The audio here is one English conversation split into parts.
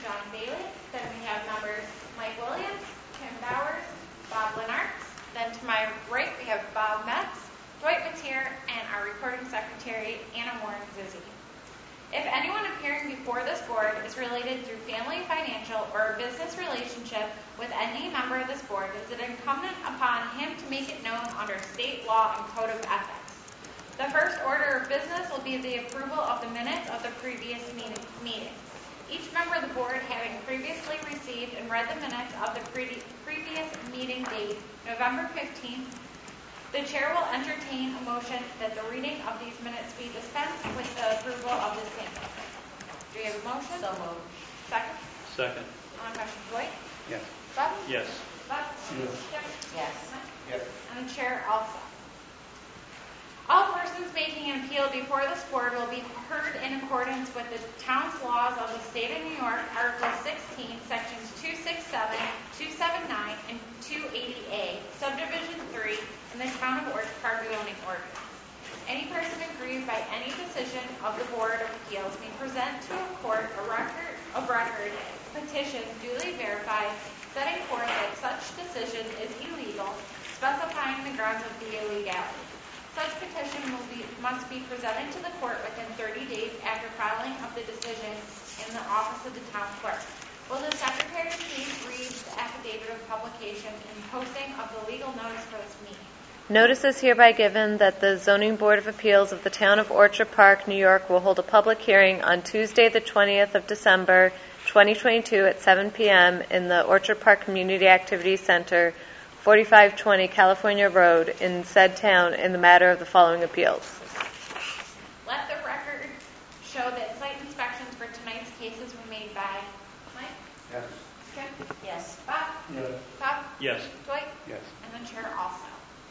John Bailey. Then we have members Mike Williams, Tim Bowers, Bob Lenartz. Then to my right we have Bob Metz, Dwight Mateer, and our recording secretary, Anna Warren Zizzi. If anyone appearing before this board is related through family, financial, or a business relationship with any member of this board, it is incumbent upon him to make it known under state law and code of ethics. The first order of business will be the approval of the minutes of the previous meeting. Each member of the board having previously received and read the minutes of the previous meeting date, November 15th, the chair will entertain a motion that the reading of these minutes be dispensed with the approval of the same. Do you have a motion? So moved. Second? Second. On the question, Dwight? Yes. Bob? Yes. Bob? Yes. Jim? Yes. Yes. And the chair also. All persons making an appeal before this board will be heard in accordance with the town's laws of the state of New York, Article 16, Sections 267, 279, and 280A, Subdivision 3, in the Town of Orchard Park zoning ordinance. Any person aggrieved by any decision of the Board of Appeals may present to a court a record petition duly verified, setting forth that such decision is illegal, specifying the grounds of the illegality. Such petition must be presented to the court within 30 days after filing of the decision in the office of the town clerk. Will the secretary please read the affidavit of publication and posting of the legal notice for this meeting? Notice is hereby given that the Zoning Board of Appeals of the Town of Orchard Park, New York, will hold a public hearing on Tuesday, the 20th of December, 2022 at 7 p.m. in the Orchard Park Community Activity Center, 4520 California Road, in said town, in the matter of the following appeals. Let the record show that site inspections for tonight's cases were made by Mike? Yes. Kim? Yes. Bob? Yes. Bob? Yes. Dwight? Yes. And the chair also.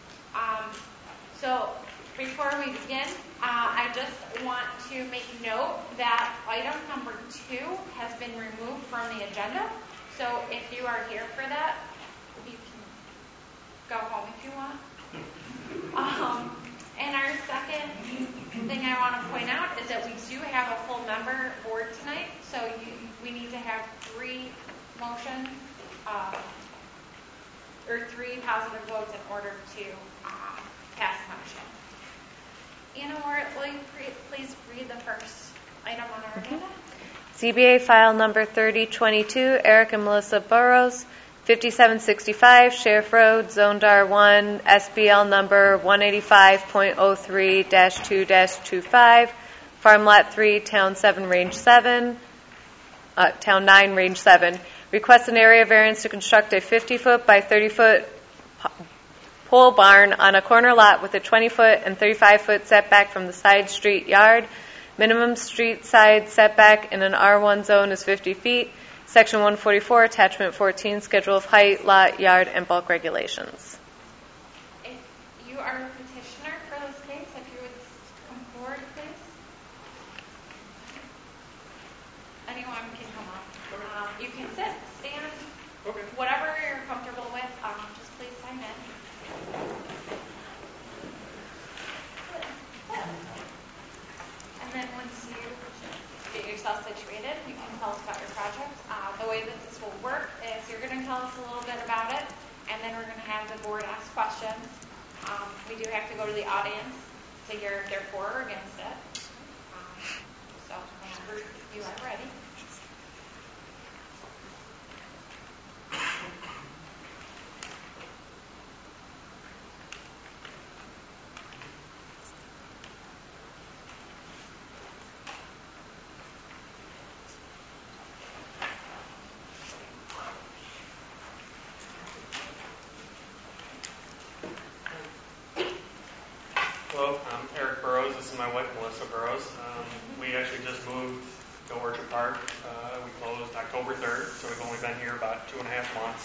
So before we begin, I just want to make note that item number 2 has been removed from the agenda. So if you are here for that, you can go home if you want. And our second thing I want to point out is that we do have a full member board tonight, so we need to have 3 motions or 3 positive votes in order to pass the motion. Anna, will you please read the first item on our agenda? ZBA file number 3022, Eric and Melissa Burrows, 5765 Sheriff Road, Zone R1, SBL number 185.03-2-25, Farm Lot 3, Town 9, Range 7. Requests an area variance to construct a 50-foot by 30-foot pole barn on a corner lot with a 20-foot and 35-foot setback from the side street yard. Minimum street side setback in an R1 zone is 50 feet. Section 144, Attachment 14, Schedule of Height, Lot, Yard, and Bulk Regulations. If you are a petitioner for this case, if you would come forward, please. Anyone can come up. You can sit, stand, whatever you're comfortable with. Just please sign in. And then once you get yourself situated, you can tell us about your project. The way that this will work is you're going to tell us a little bit about it, and then we're going to have the board ask questions. We do have to go to the audience to hear if they're for or against it. So whenever you are ready. Hello, I'm Eric Burrows. This is my wife, Melissa Burrows. We actually just moved to Orchard Park. We closed October 3rd, so we've only been here about 2.5 months.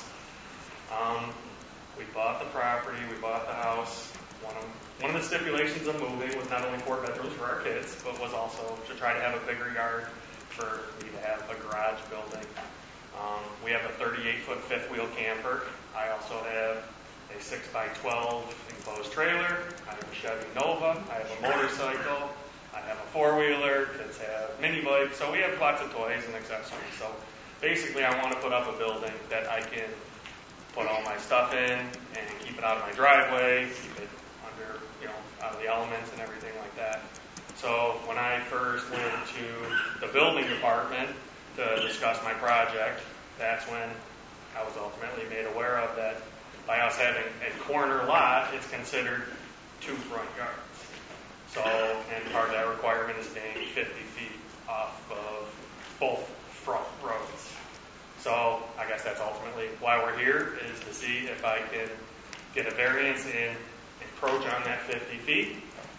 We bought the property, we bought the house. One of the stipulations of moving was not only 4 bedrooms for our kids, but was also to try to have a bigger yard for me to have a garage building. We have a 38-foot fifth wheel camper. I also have a 6x12 enclosed trailer. I have a Chevy Nova. I have a motorcycle. I have a 4-wheeler. Kids have mini bikes. So we have lots of toys and accessories. So basically I want to put up a building that I can put all my stuff in and keep it out of my driveway, keep it under, out of the elements and everything like that. So when I first went to the building department to discuss my project, that's when I was ultimately made aware of that by us having a corner lot, it's considered 2 front yards. So, and part of that requirement is being 50 feet off of both front roads. So I guess that's ultimately why we're here, is to see if I can get a variance and encroach on that 50 feet.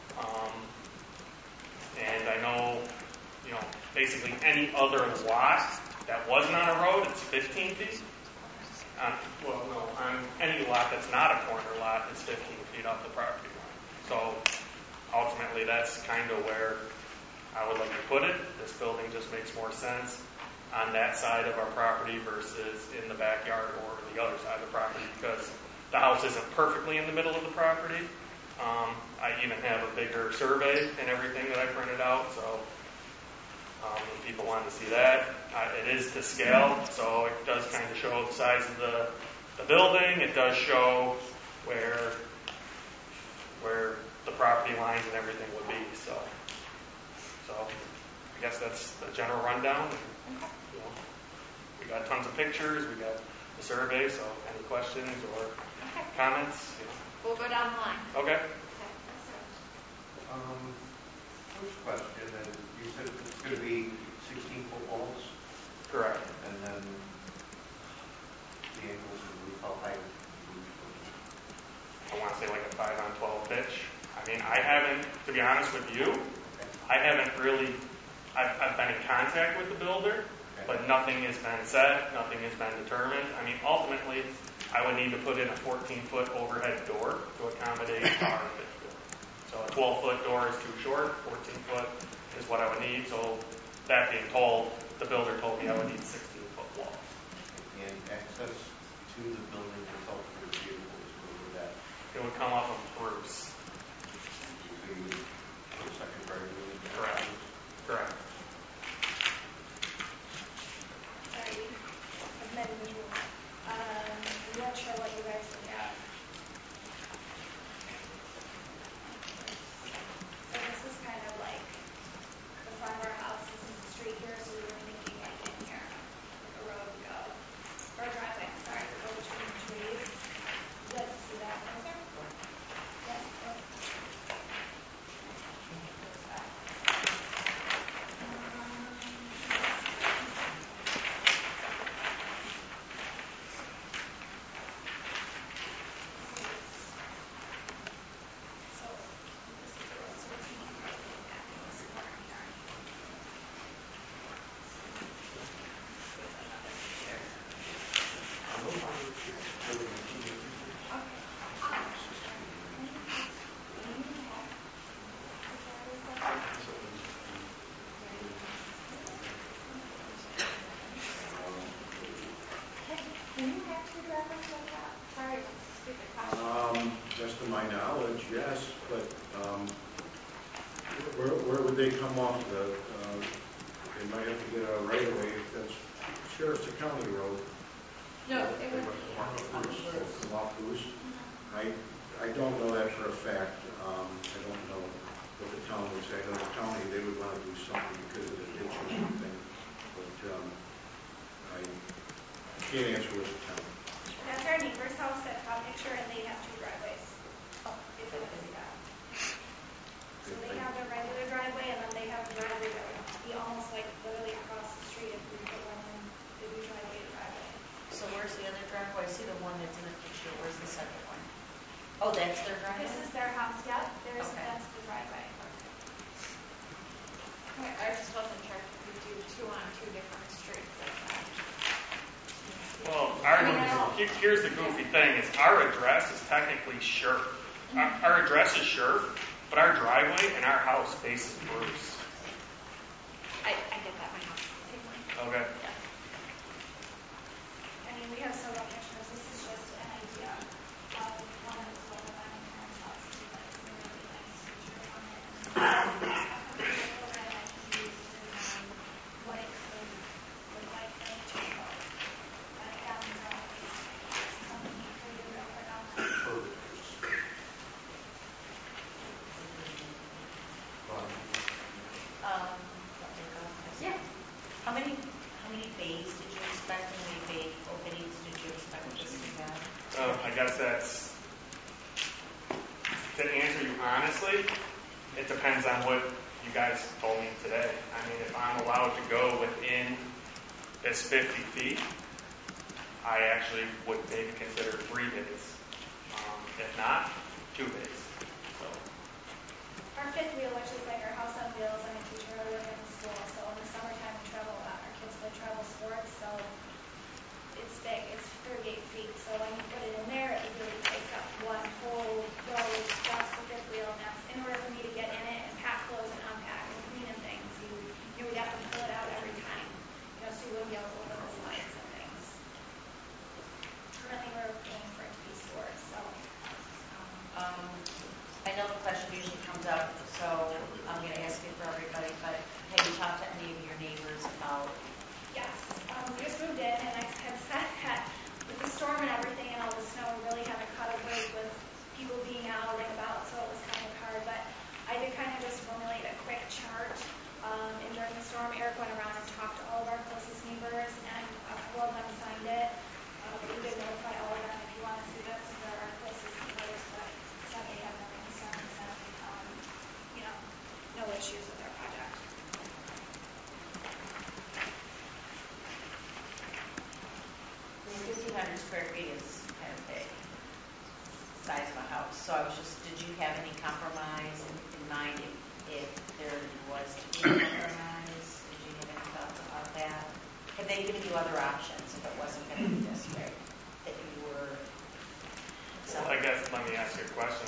And I know, basically any other lot that wasn't on a road, it's 15 feet. On any lot that's not a corner lot, it's 15 feet off the property line. So ultimately, that's kind of where I would like to put it. This building just makes more sense on that side of our property versus in the backyard or the other side of the property, because the house isn't perfectly in the middle of the property. I even have a bigger survey and everything that I printed out, so if people want to see that, it is to scale, so it does kind of show the size of the building. It does show where the property lines and everything would be. So I guess that's the general rundown. We got tons of pictures. We got the survey. So any questions or comments? We'll go down the line. Okay. First question, and you said it's going to be 16-foot walls? Correct. And then the angles of the roof, how high is the roof? I want to say like a 5-on-12 pitch. I mean, I haven't, to be honest with you, I haven't really, I've been in contact with the builder, but nothing has been set, nothing has been determined. I mean, ultimately, I would need to put in a 14-foot overhead door to accommodate our fifth door. So a 12-foot door is too short, 14-foot is what I would need. So that being told, the builder told me I would need 16-foot walls. And access to the building itself for the vehicles, where would that? It would come off of Bruce. So you would put a secondary building? Correct. Correct. Sorry, I've met visual. I'm not sure what you guys look at. So this is kind of like the front of our house. This is the street here, so we were thinking like in here, like a road would go, or a driveway, I'm sorry, would go between the trees. You guys see that closer? Yes. So this is the road, so it's not really impacting this corner here. Here's another picture. Can you have two driveways like that? Sorry, stupid question. Just to my knowledge, yes, but where would they come off they might have to get a right of way. That's sure it's a county road. No, it would be. Come off Bruce. I don't know that for a fact. I don't know what the town would say. I know the county, they would want to do something because of the ditch or something, but I can't answer with the town. That's our neighbor's house, that top picture, and they have two driveways. If it is that. So they have their regular driveway, and then they have the driveway that would be almost like literally across the street if we put one in, if we try to get a driveway. So where's the other driveway? I see the one that's in the picture. Where's the second one? Oh, that's their driveway? This is their house, yep, that's the driveway. I just wasn't sure if we do 2 on 2 different streets like that. Well, here's the goofy thing: is our address is technically Scherf. Our address is Scherf, but our driveway and our house faces Bruce. I get that, my house is the same way. Okay. I mean, we have several pictures, this is just an idea of one that was over by my parents' house, but it's a really nice feature on it. And a couple of people that I can use to what it could look like for the many bays did you expect, how many bay openings did you expect this to have? I guess that's, to answer you honestly, it depends on what you guys told me today. I mean, if I'm allowed to go within this 50 feet, I actually would maybe consider 3 bays. If not, 2 bays. So, Our fifth wheel, which is like our house on wheels, I'm a teacher, I work in the school, so in the summertime we travel a lot. Our kids play travel sports, so it's big, it's 38 feet. So when you put it in there, it really takes up one whole row, just the fifth wheel, and that's in order for me to get in it and pack clothes and unpack and clean and things. You would have to pull it out every time, so you wouldn't be able to open the slides and things. Currently, we're paying for it to be stored, so. I know the question usually comes up, so I'm going to ask it for everybody, but have you talked to any of your neighbors about? Yes, we just moved in, and I had said that with the storm and everything and all the snow, we really haven't caught a break with people being out and about, so it was kind of hard. But I did kind of just formulate a quick chart. And during the storm, Eric went around and talked to all of our closest neighbors, and a couple of them signed it. We did notify all of them. If you want to see this, they're our closest neighbors, but said they have no concerns and, no issues with our project. 1,500 square feet is kind of big, size of a house. So I was just, did you have any compromise in mind if there was to be a compromise? Did you have any thoughts about that? Have they given you other options if it wasn't going to be this way that you were? well, I guess let me ask you a question.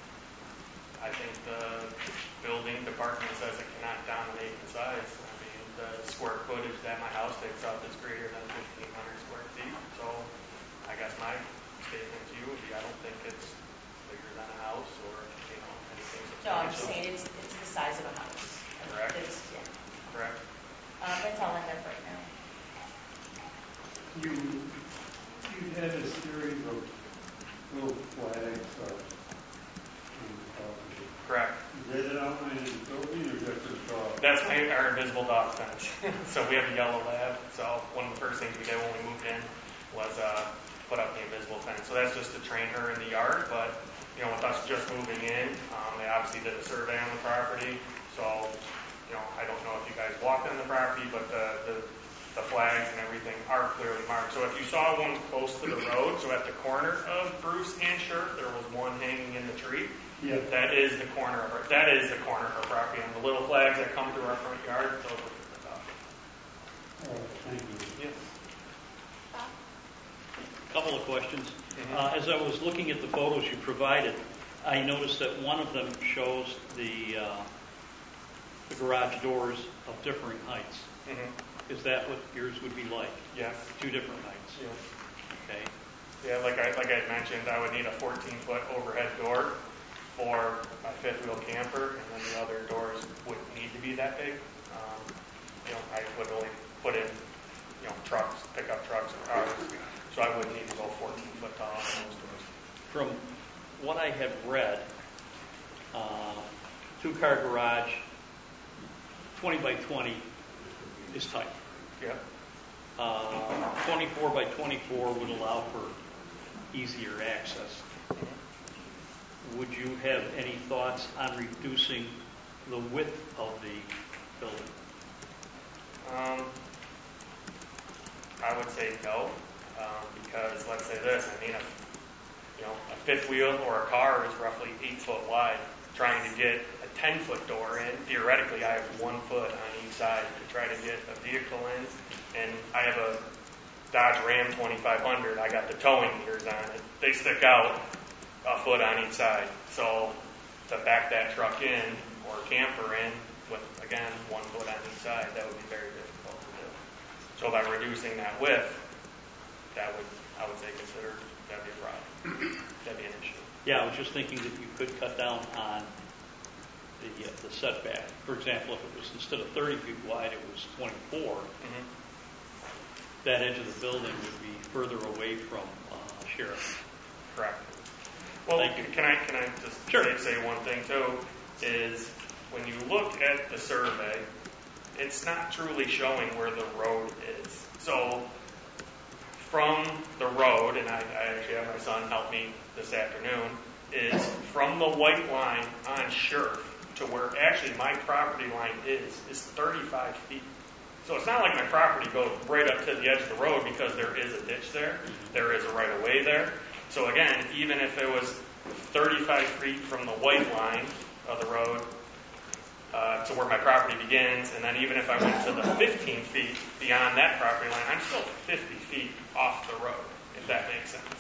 I think the building department says it cannot dominate in size. I mean, the square footage that my house takes up is greater than 1,500 square feet. So I guess my statement to you would be I don't think it's bigger than a house or, anything No, I'm substantial. saying it's the size of a house. Correct. Yeah. Correct. That's all I have right now. You had a series of little flags on the property. Correct. Is that an outline of the building or different dog? That's our invisible dog fence. So we have a yellow lab. So one of the first things we did when we moved in was put up the invisible fence. So that's just to train her in the yard. But, with us just moving in, they obviously did a survey on the property. So, I don't know if you guys walked on the property, but the flags and everything are clearly marked. So if you saw one close to the road, so at the corner of Bruce and Shirk, there was one hanging in the tree. Yeah. That is the corner of our property. And the little flags that come through our front yard, those are from the top. All right, thank you. Yes. Couple of questions. Mhm. As I was looking at the photos you provided, I noticed that one of them shows the garage doors of differing heights. Mm-hmm. Is that what yours would be like? Yes. 2 different heights? Yes. Okay. Yeah, like I had mentioned, I would need a 14-foot overhead door for my fifth wheel camper, and then the other doors wouldn't need to be that big. I would only put in, trucks, pickup trucks or cars, so I wouldn't need to go 14-foot tall on those doors. From what I have read, 2-car garage, 20 by 20 is tight. Yeah. 24 by 24 would allow for easier access. Would you have any thoughts on reducing the width of the building? I would say no, because let's say this. I mean, a fifth wheel or a car is roughly 8 foot wide. Trying to get a 10-foot door in, theoretically, I have 1 foot on each side to try to get a vehicle in. And I have a Dodge Ram 2500. I got the towing meters on it. They stick out a foot on each side. So to back that truck in or camper in with, again, 1 foot on each side, that would be very difficult to do. So by reducing that width, I would say consider that'd be a problem. That'd be an issue. Yeah, I was just thinking that you could cut down on the setback. For example, if it was instead of 30 feet wide, it was 24. Mm-hmm. That edge of the building would be further away from Sheriff. Correct. Well, Thank you. Can I just Sure. say one thing too? Is when you look at the survey, it's not truly showing where the road is. So from the road, and I actually had my son help me this afternoon, is from the white line on Scherf to where actually my property line is 35 feet. So it's not like my property goes right up to the edge of the road because there is a ditch there. There is a right of way there. So again, even if it was 35 feet from the white line of the road to where my property begins, and then even if I went to the 15 feet beyond that property line, I'm still 50 feet off the road, if that makes sense.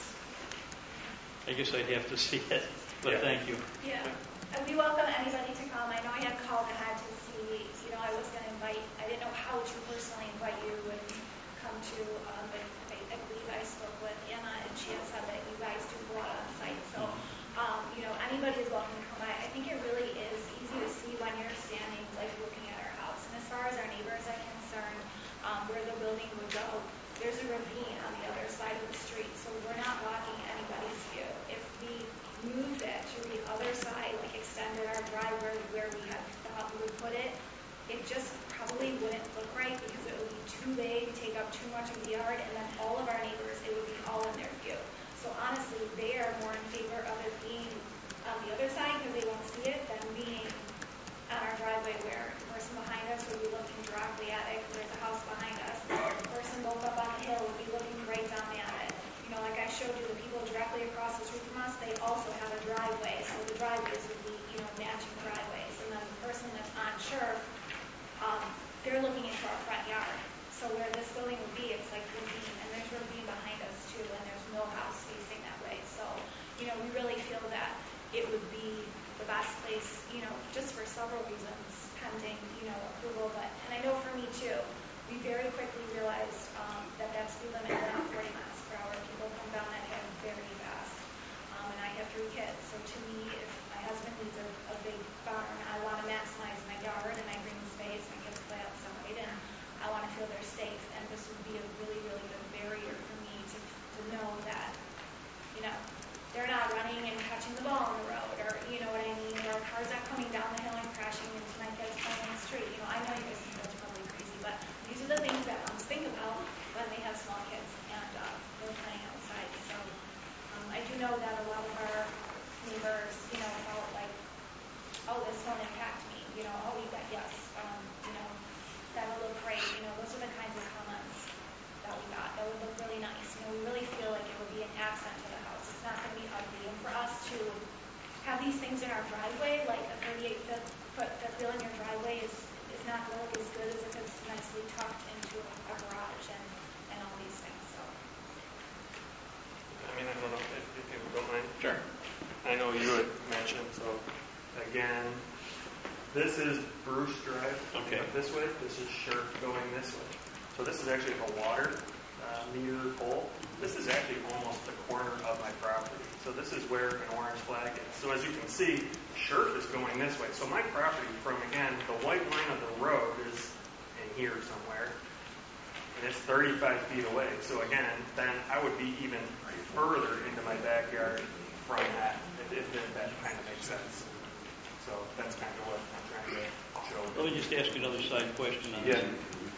I guess I'd have to see it, but Yeah. Thank you. Yeah, and we welcome anybody to come. I know I had called ahead to see, I was going to invite, I didn't know how to personally invite you and come to, but I believe I spoke with Anna, and she had said that you guys do go out on site. So, anybody is welcome to come by. I think it really is easy to see when you're standing, like looking at our house. And as far as our neighbors are concerned, where the building would go, there's a ravine on the other side of the street, so we're not blocking anybody's view. If we moved it to the other side, like extended our driveway where we had thought we would put it, it just probably wouldn't look right because it would be too big, take up too much of the yard, and then all of our neighbors, it would be all in their view. So honestly, they are more in favor of it being on the other side because they won't see it than being on our driveway where the person behind us would be looking directly at it because there's a house behind us. The person both up on the hill would be looking right down at it. Like I showed you, the people directly across the street from us, they also have a driveway, so the driveways would be, matching driveways. And then the person that's on Scherf, they're looking into our front yard. So where this building would be, it's like ravine, and there's ravine behind us too, and there's no house facing that way. So, we really feel that it would be the best place, just for several reasons, pending, approval. And I know for me too, we very quickly realized that speed limit is not 40 miles per hour. People come down that hill very fast. And I have 3 kids, so to me, if my husband needs a big barn, I want to maximize my yard and my green space. My kids play outside, and I want to feel they're safe. And this would be a really, really good barrier for me to know that, they're not running and catching the ball on the road, or you know what I mean, or cars not coming down the hill and crashing into my kids playing on the street. I know you guys think that's probably crazy, but these are the things that moms think about when they have small kids and they're playing outside. So I do know that a lot of our neighbors, felt like, oh, this won't impact me. Oh, you got yes. That'll look great. Those are the kinds of comments that we got. That would look really nice. We really feel like it would be an accent to the house. It's not going to be ugly. And for us to have these things in our driveway, like a 38-foot fifth wheel in your driveway is not going to look as good as if it's nicely tucked into a garage and all these things. So. I don't know if you don't mind. Sure. I know you had mentioned, so again, this is Bruce Drive Okay. up this way. This is Scherf going this way. So this is actually the water meter pole. This is actually almost the corner of my property. So this is where an orange flag is. So as you can see, Scherf is going this way. So my property from, again, the white line of the road is in here somewhere. And it's 35 feet away. So again, then I would be even further into my backyard from that, if that kind of makes sense. So that's kind of what I'm trying to show. Let me just ask you another side question on Yeah. this.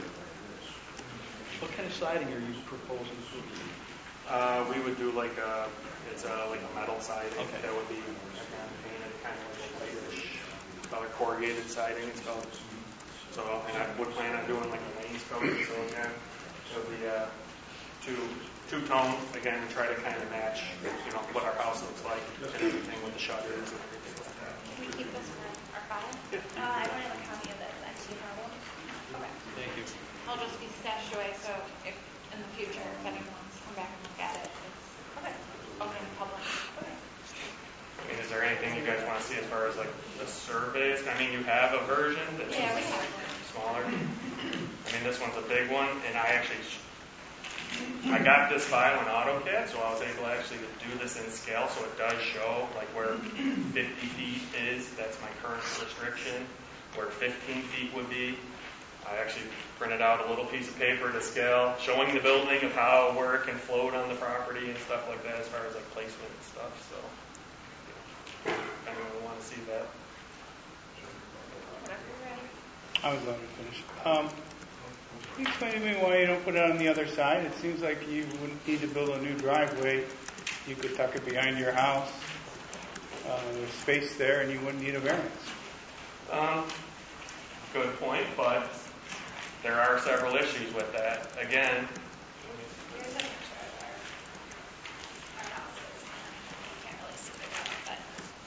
What kind of siding are you proposing for? We would do like a metal siding. Okay. That would be again painted kind of like a whitish color corrugated siding. So and I would plan on doing like a wainscoting. So again, it would be two-tone again to try to kind of match what our house looks like and everything with the shutters and everything like that. Can we keep this for our file? I don't have a copy of it. That's you have one. Okay. Thank you. I'll just be stashed away, so if in the future, if anyone wants to come back and look at it, it's open to public. Is there anything you guys want to see as far as like the surveys? You have a version that's Yeah, we have. smaller. This one's a big one, and I got this file in AutoCAD, so I was able actually to do this in scale, so it does show like where 50 feet is. That's my current restriction. Where 15 feet would be. I actually printed out a little piece of paper to scale, showing the building of where it can float on the property and stuff like that, as far as like placement and stuff. So, if anyone would want to see that. Whenever you're ready. I was about to finish. Can you explain to me why you don't put it on the other side? It seems like you wouldn't need to build a new driveway. You could tuck it behind your house. There's space there, and you wouldn't need a variance. Good point, but there are several issues with that. Again, Here's a picture of our houses. You can't really see the dog, but.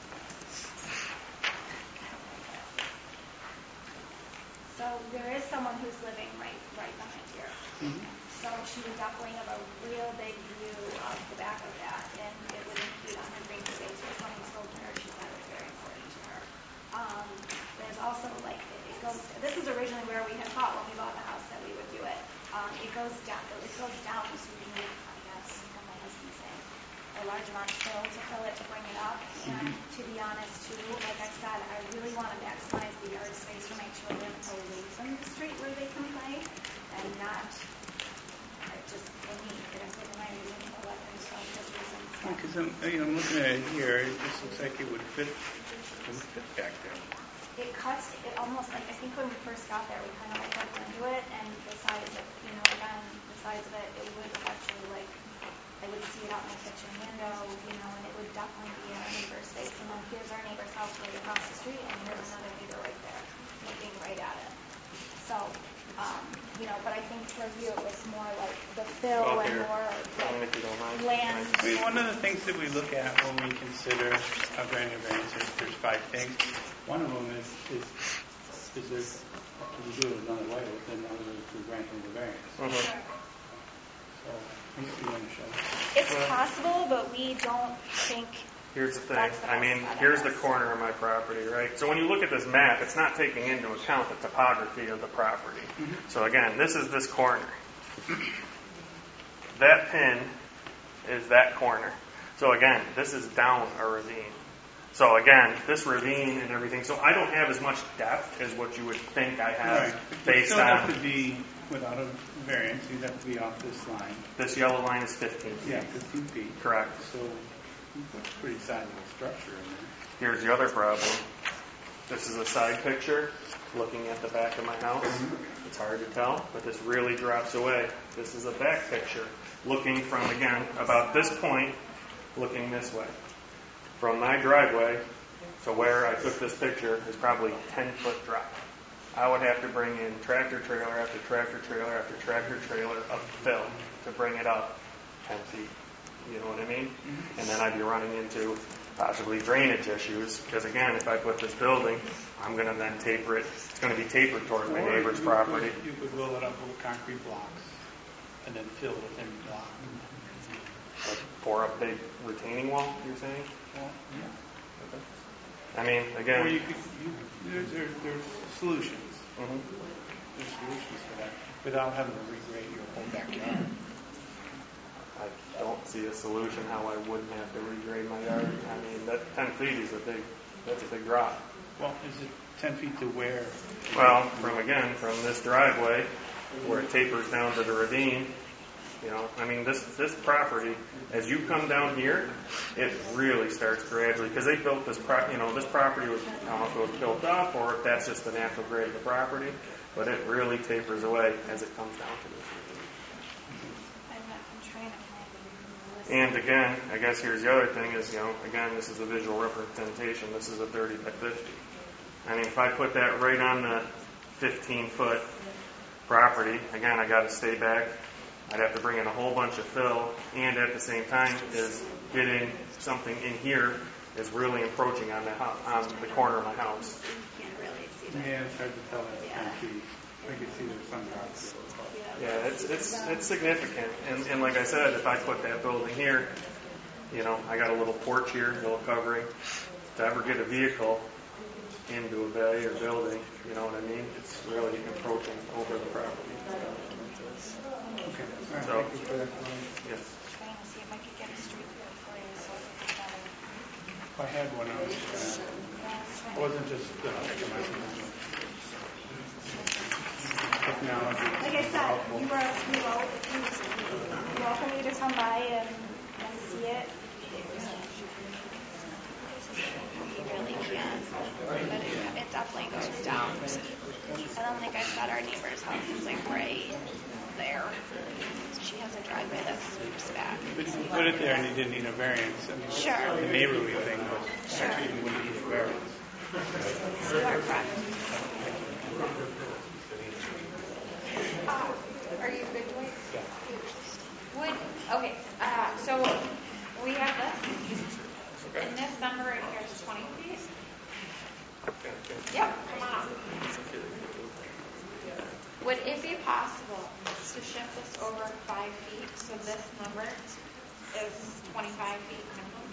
So there is someone who's living right behind here. So she would definitely have a real big view of the back of that, and it would impede on her green space, which when I told her, she thought it was very important to her. There's also like, it goes, this is originally where we had thought when we bought the house that we would do it. It goes down, so we need, I guess, from my husband saying, a large amount of fill to fill it to bring it up. And to be honest too, like I said, I really want to maximize the yard space for my children away from the street where they can play, and not just for me, but I'm putting my reason for what there's some just reasons. Because I'm looking at it here. It just looks like it would fit back there. It cuts, it almost like, I think when we first got there, we kind of like looked into it, and the size of, again, the size of it, it would actually like, I would see it out my kitchen window, and it would definitely be in our neighbor's space. And then here's our neighbor's house right across the street, and here's another neighbor right there, looking right at it. So, but I think for you, it was more like the fill and more like land. I mean, one of the things that we look at when we consider a granting a variance, there's 5 things. One of them is there, can you do it another way than other than through granting the variance? So, you understand. It's possible, but we don't think. here's the thing. I mean, here's the corner of my property, right? So when you look at this map, it's not taking into account the topography of the property. So again, this is this corner. That pin is that corner. So again, this is down a ravine. So again, this ravine and everything, so I don't have as much depth as what you would think I have based on... You on... have to be, without a variance, you'd have to be off this line. This yellow line is 15 feet. Yeah, 15 feet. Correct. So you've got a pretty sizable structure in there. Here's the other problem. This is a side picture looking at the back of my house. It's hard to tell, but this really drops away. This is a back picture looking from, again, about this point, looking this way. From my driveway to where I took this picture is probably 10-foot drop. I would have to bring in tractor trailer after tractor trailer after tractor trailer of fill to bring it up 10 feet. You know what I mean? And then I'd be running into possibly drainage issues because, again, if I put this building, I'm going to then taper it. It's going to be tapered towards my neighbor's property. You could roll it up with concrete blocks and then fill within the block. Like pour a big retaining wall, you're saying? Well, yeah. Okay. I mean, again... Or you could, there's solutions. There's solutions for that without having to regrade your whole backyard. I don't see a solution how I wouldn't have to regrade my yard. I mean, that 10 feet is that's a big drop. Well, is it 10 feet to where? Well, from this driveway where it tapers down to the ravine, I mean, this property, as you come down here, it really starts gradually, because they built this property was, I don't know if it was built up or if that's just the natural grade of the property, but it really tapers away as it comes down to this. And again, I guess here's the other thing is, again, this is a visual representation. This is a 30 by 50. I mean, if I put that right on the 15-foot property, again, I got to stay back. I'd have to bring in a whole bunch of fill, and at the same time, is getting something in here is really encroaching on the corner of my house. You can't really see that. Yeah, it's hard to tell that 10 feet. I can see there's some drops. Yeah, it's significant. And like I said, if I put that building here, I got a little porch here, a little covering. To ever get a vehicle into a bay or building, you know what I mean? It's really encroaching over the property. Okay. All right. So, thank you for that. yes. Trying to see if I could get a street view for you so it's better. If I had one, I wasn't just technology. Like I said, we welcome you to come by and see it. He really can. But it definitely goes down. I don't think I said our neighbor's house is like right there. She has a driveway that sweeps back. But if you put it there and you didn't need a variance, I mean, Sure. the neighborly thing was actually you wouldn't need a variance. You are correct. Are you good, Dwight? Okay, so we have this, and this number right here is 20 feet. Yep, come on up. Would it be possible to shift this over 5 feet, so this number is 25 feet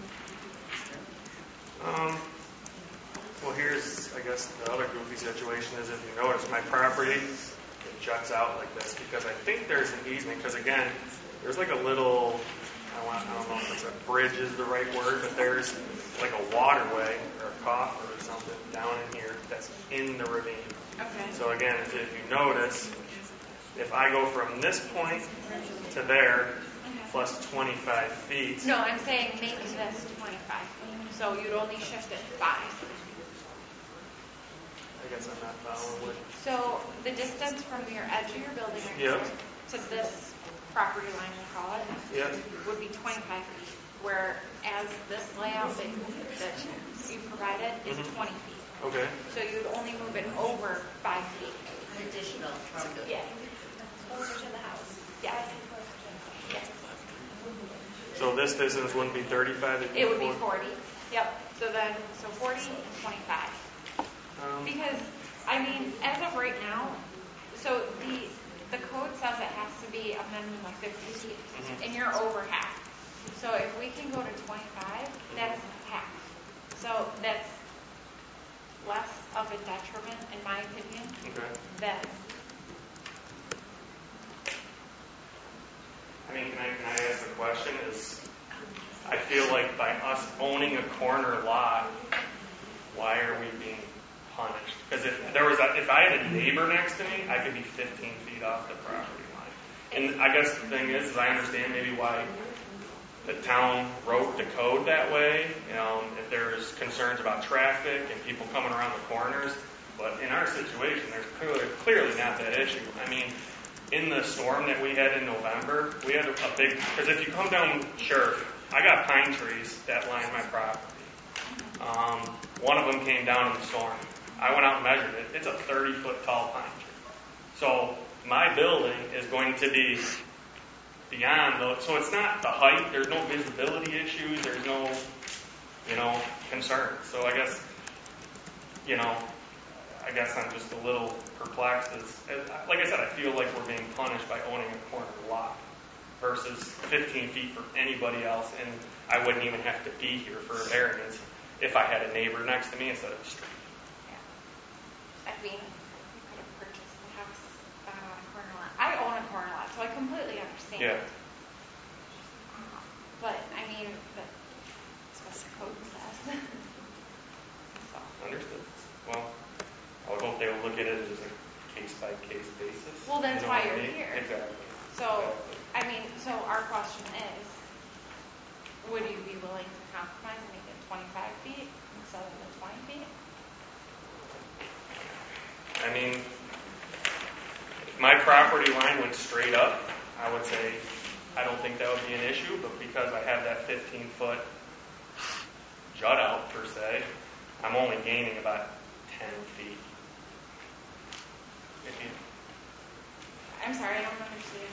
minimum? Well, here's, I guess, the other goofy situation is if you notice my property, it juts out like this because I think there's an easement, because again, there's like a little, I don't know if it's a bridge is the right word, but there's like a waterway or a coffer or something down in here that's in the ravine. Okay. So again, if you notice, if I go from this point to there plus 25 feet. No, I'm saying make this 25 feet, so you'd only shift it 5. I guess I'm not following what. So the distance from your edge of your building right Yep. here to this property line, we call it, Yep. would be 25 feet, whereas this layout that you provided is 20 feet. Okay. So you'd only move it over 5 feet. Additional from the. Yeah. Closer to the house. Yeah. Closer to So this distance wouldn't be 35? It would be 40. Yep. So 40 and 25. Because, I mean, as of right now, so the code says it has to be a minimum of 50 feet, and you're over half. So if we can go to 25, that's half. So that's less of a detriment, in my opinion, Okay. than. I mean, can I ask a question? I feel like by us owning a corner lot, why are we being punished? Because if I had a neighbor next to me, I could be 15 feet off the property line. And I guess the thing is I understand maybe why the town wrote the code that way. If there's concerns about traffic and people coming around the corners. But in our situation, there's clearly not that issue. I mean, in the storm that we had in November, we had a big, because if you come down, sure, I got pine trees that line my property. One of them came down in the storm. I went out and measured it. It's a 30-foot tall pine tree. So my building is going to be beyond so it's not the height. There's no visibility issues. There's no, concerns. So I guess, I'm just a little perplexed. Like I said, I feel like we're being punished by owning a corner lot versus 15 feet for anybody else, and I wouldn't even have to be here for a variance if I had a neighbor next to me instead of a street. I mean, you could have purchased the house on a corner lot. I own a corner lot, so I completely understand. Yeah. But, I mean, that's what the code says. So. Understood. Well, I would hope they would look at it as a case-by-case basis. Well, that's You know why what I you're mean? here. Exactly. So, I mean, our question is, would you be willing to compromise and make it 25 feet instead of the 20 feet? I mean, if my property line went straight up, I would say I don't think that would be an issue, but because I have that 15-foot jut out, per se, I'm only gaining about 10 feet. I'm sorry, I don't understand.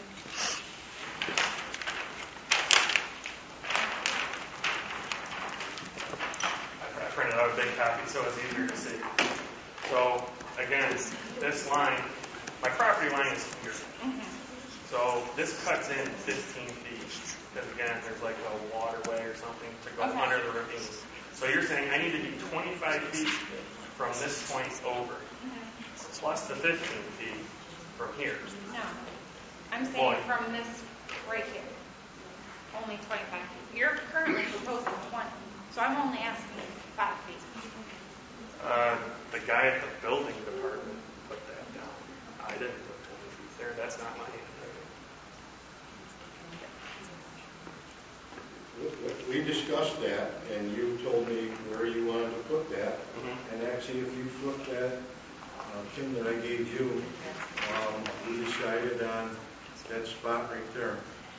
I printed out a big copy so it's easier to see. So, again, this line, my property line is here. So this cuts in 15 feet. Because again, there's like a waterway or something to go under the ravine. So you're saying I need to be 25 feet from this point over, plus the 15 feet from here. No. I'm saying from this right here, only 25 feet. You're currently proposing 20, so I'm only asking 5 feet. The guy at the building department put that down. I didn't put 20 feet there. That's not my handwriting. We we discussed that, and you told me where you wanted to put that. And actually, if you flip that, Tim, that I gave you, we decided on that spot right there.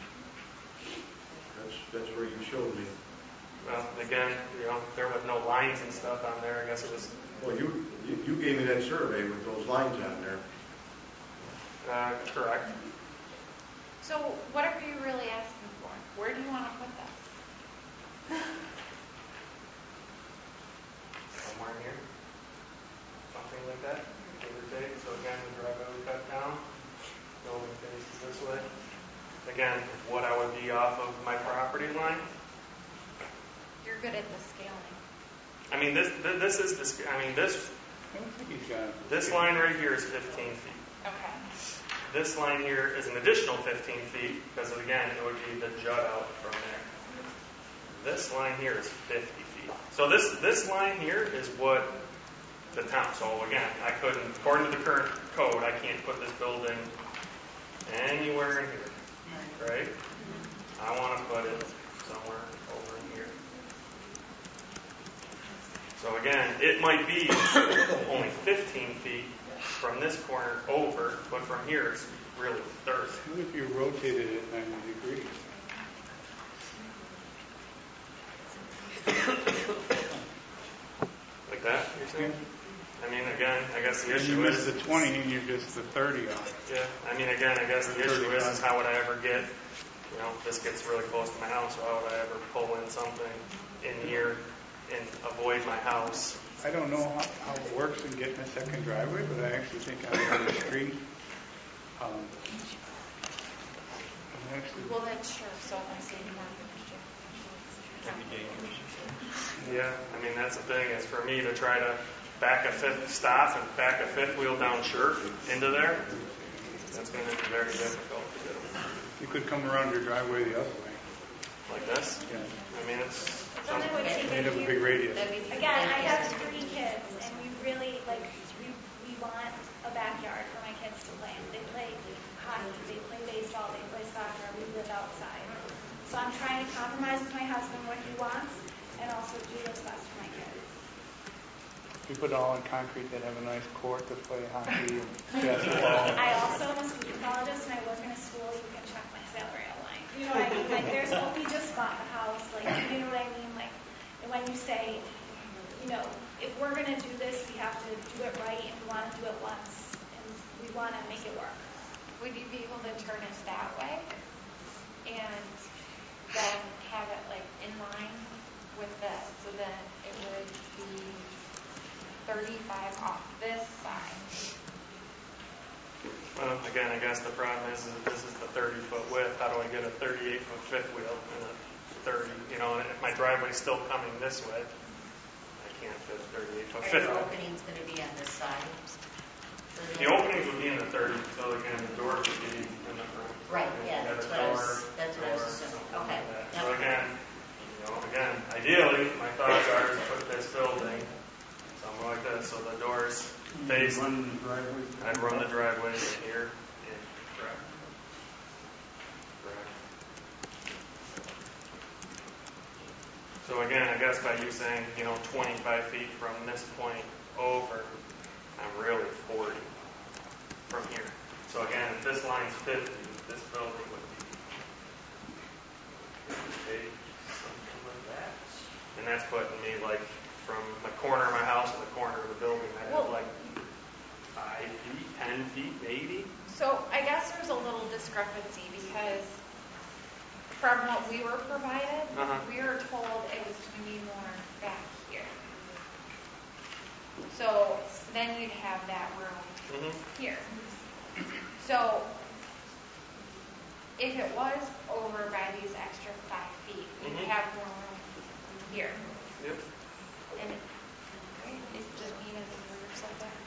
That's where you showed me. Well, again, there was no lines and stuff on there. I guess it was Well, you gave me that survey with those lines on there. correct. So what are you really asking for? Where do you want to put this? Somewhere here, something like that, give or take. So again, the driveway we cut down, building faces this way. Again, what I would be off of my property line. You're good at the scaling. I mean, this is the. I mean, this I don't think he's got it. this line right here is 15 feet. Okay. This line here is an additional 15 feet because again, it would be the jut out from there. This line here is 50 feet. So this line here is what the town. So again, I couldn't, according to the current code, I can't put this building anywhere in here, right? I want to put it somewhere over in here. So again, it might be only 15 feet from this corner over, but from here it's really 30. What if you rotated it 90 degrees? Like that, you're saying? I mean, again, I guess the And issue you miss is... the 20 and you just the 30 on it. Yeah, I mean, again, I guess the issue is how would I ever get, this gets really close to my house, so how would I ever pull in something in here and avoid my house? I don't know how it works in getting a second driveway, but I actually think on the street, Well, that's sure. So if I say no, Yeah, I mean, that's the thing, is for me to try to back a fifth stop and back a fifth wheel down Shirk into there, that's going to be very difficult to do. you could come around your driveway the other way. Like this? Yeah. I mean, it's... Then I would take You'd it have a here. big radius. Again, I have 3 kids, and we really, we want a backyard for my kids to play in. They play hockey, they play baseball, they play soccer, we live outside. So I'm trying to compromise with my husband what he wants, and also do what's best for my kids. You put it all in concrete, they'd have a nice court to play hockey and basketball. I also am a psychologist, and I work in a school. You can check my salary outline. You know what I mean? Like, we just bought the house. Like, you know what I mean? Like, and when you say, if we're going to do this, we have to do it right, and we want to do it once, and we want to make it work. would you be able to turn it that way and then have it like in line with this? So then it would be 35 off this side. Well, again, I guess the problem is that this is the 30-foot width. How do I get a 38-foot fifth wheel and a 30? And if my driveway's still coming this way, I can't fit a 38-foot Are fifth your wheel. openings going to be on this side? The openings would be in the 30, so again, the doors would be in the front. Right, yeah, You have that's a what I was, door, that's what I was door, assuming. something Okay. like that. Yep. So again, ideally, my thoughts are to put this building something like this, so the doors face. Run the driveway. I'd run the driveway in here. Yeah, correct. Correct. So again, I guess by you saying, 25 feet from this point over, I'm really 40 from here. So again, if this line's 50, this building would be 8, something like that. And that's putting me from the corner of my house to the corner of the building, I'd have 5 feet, 10 feet, maybe. So I guess there's a little discrepancy because from what we were provided, we were told it was going to be more back here. So then you'd have that room here. So if it was over by these extra 5 feet, you'd have more room here. Yep. And it just mean as a rear setback.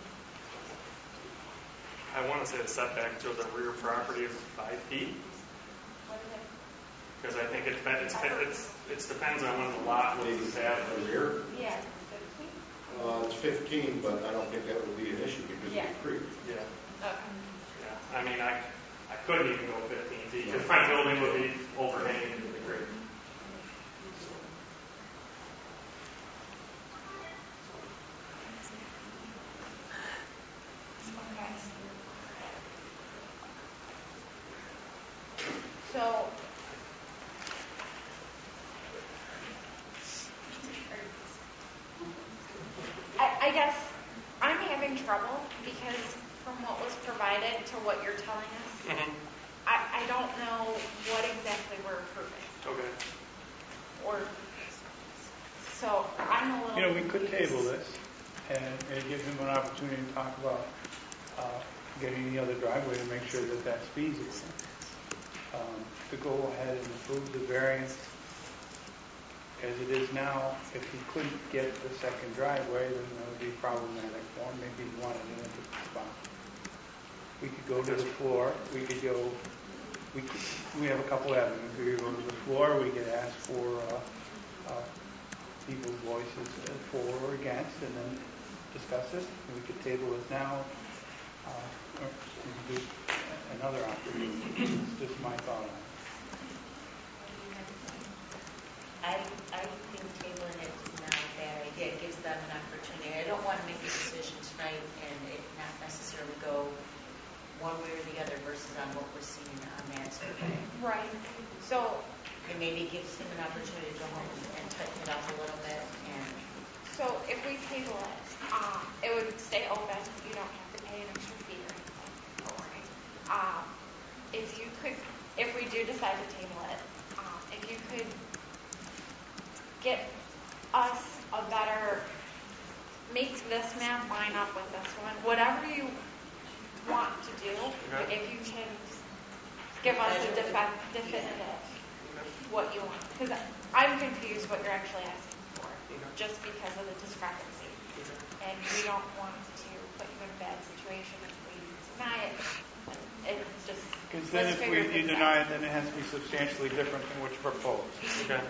I want to say the setback to the rear property is 5 feet, What is it? because I think it depends on when the lot was established. The rear, Yeah. it's 15, but I don't think that would be an issue because of the creek. Yeah. Okay. Yeah. I mean, I couldn't even go 15 feet because my building would be overhanging into the creek. So, I guess I'm having trouble because from what was provided to what you're telling us, Mhm. I don't know what exactly we're approving. Okay. Or, so I'm a little. We could confused. table this and give him an opportunity to talk about getting the other driveway to make sure that that's feasible. To go ahead and approve the variance as it is now, if he couldn't get the second driveway, then that would be problematic for him. Maybe he wanted it in a different spot. We could go to the floor. We have a couple avenues. We could go to the floor. We could ask for people's voices for or against, and then discuss it. We could table it now, or we could do another option. It's just my thought on it. I think tabling it is not a bad idea. It gives them an opportunity. I don't want to make a decision tonight and it not necessarily go one way or the other versus on what we're seeing on that survey. Right. So, And maybe it gives him an opportunity to go home and tighten it up a little bit. And so if we table it would stay open. You don't have to pay an extra fee or anything. Don't worry. If we do decide to table it, if you could get us a better, make this map line up with this one, whatever you want to do, Okay. if you can give us a definitive what you want. Because I'm confused what you're actually asking for, just because of the discrepancy. And we don't want to put you in a bad situation if we deny it. It's just, Because then let's if figure you this deny out. it, then it has to be substantially different than what you proposed. Okay.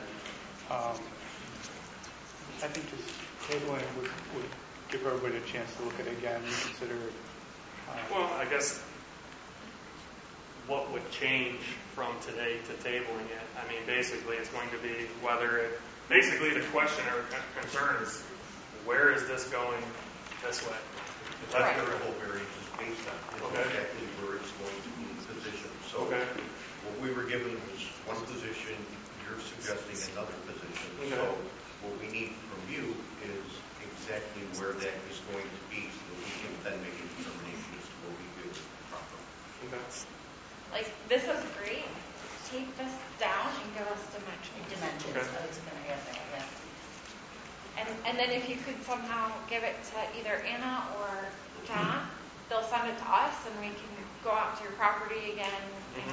I think just tabling would give everybody a chance to look at it again, reconsider it. Well, I guess what would change from today to tabling it? I mean, basically, it's going to be basically the question or concern is, where is this going this way? That's where the whole variance is based on, Okay. exactly where it's going to be positioned. So Okay. what we were given was one position, you're suggesting another position. Okay. So what we need from you is exactly where that is going to be so that we can then make a determination as to what we do properly. Okay. Like, this is great. Take this down and give us dimensions. dimensions, Okay. I was going to add that, yeah. And then if you could somehow give it to either Anna or John, they'll send it to us and we can go out to your property again. Okay.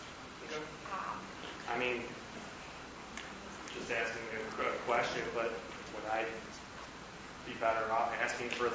Um, I mean, just asking a question, but would I be better off asking for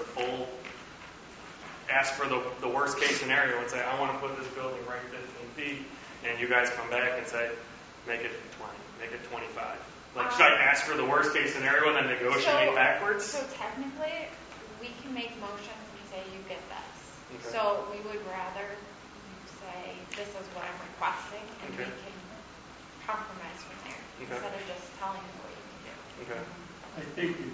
ask for the worst case scenario and say, I want to put this building right 15 feet, and you guys come back and say, make it 20, make it 25. Like, should I ask for the worst case scenario and then negotiate backwards? So technically, we can make motions and say, you get this. Okay. So we would rather you say, this is what I'm requesting, and we Okay. can compromise from there, Okay. instead of just telling you what you can do. Okay. I think if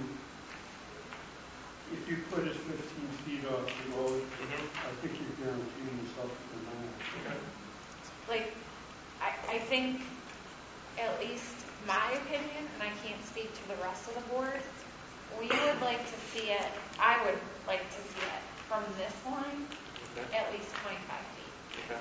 you put us 15 feet off the road, Mhm. I think you're guaranteeing yourself the mile. Okay. Like, I think, at least my opinion, and I can't speak to the rest of the board, we would like to see it, I would like to see it from this line, Okay. at least 25 feet. Okay.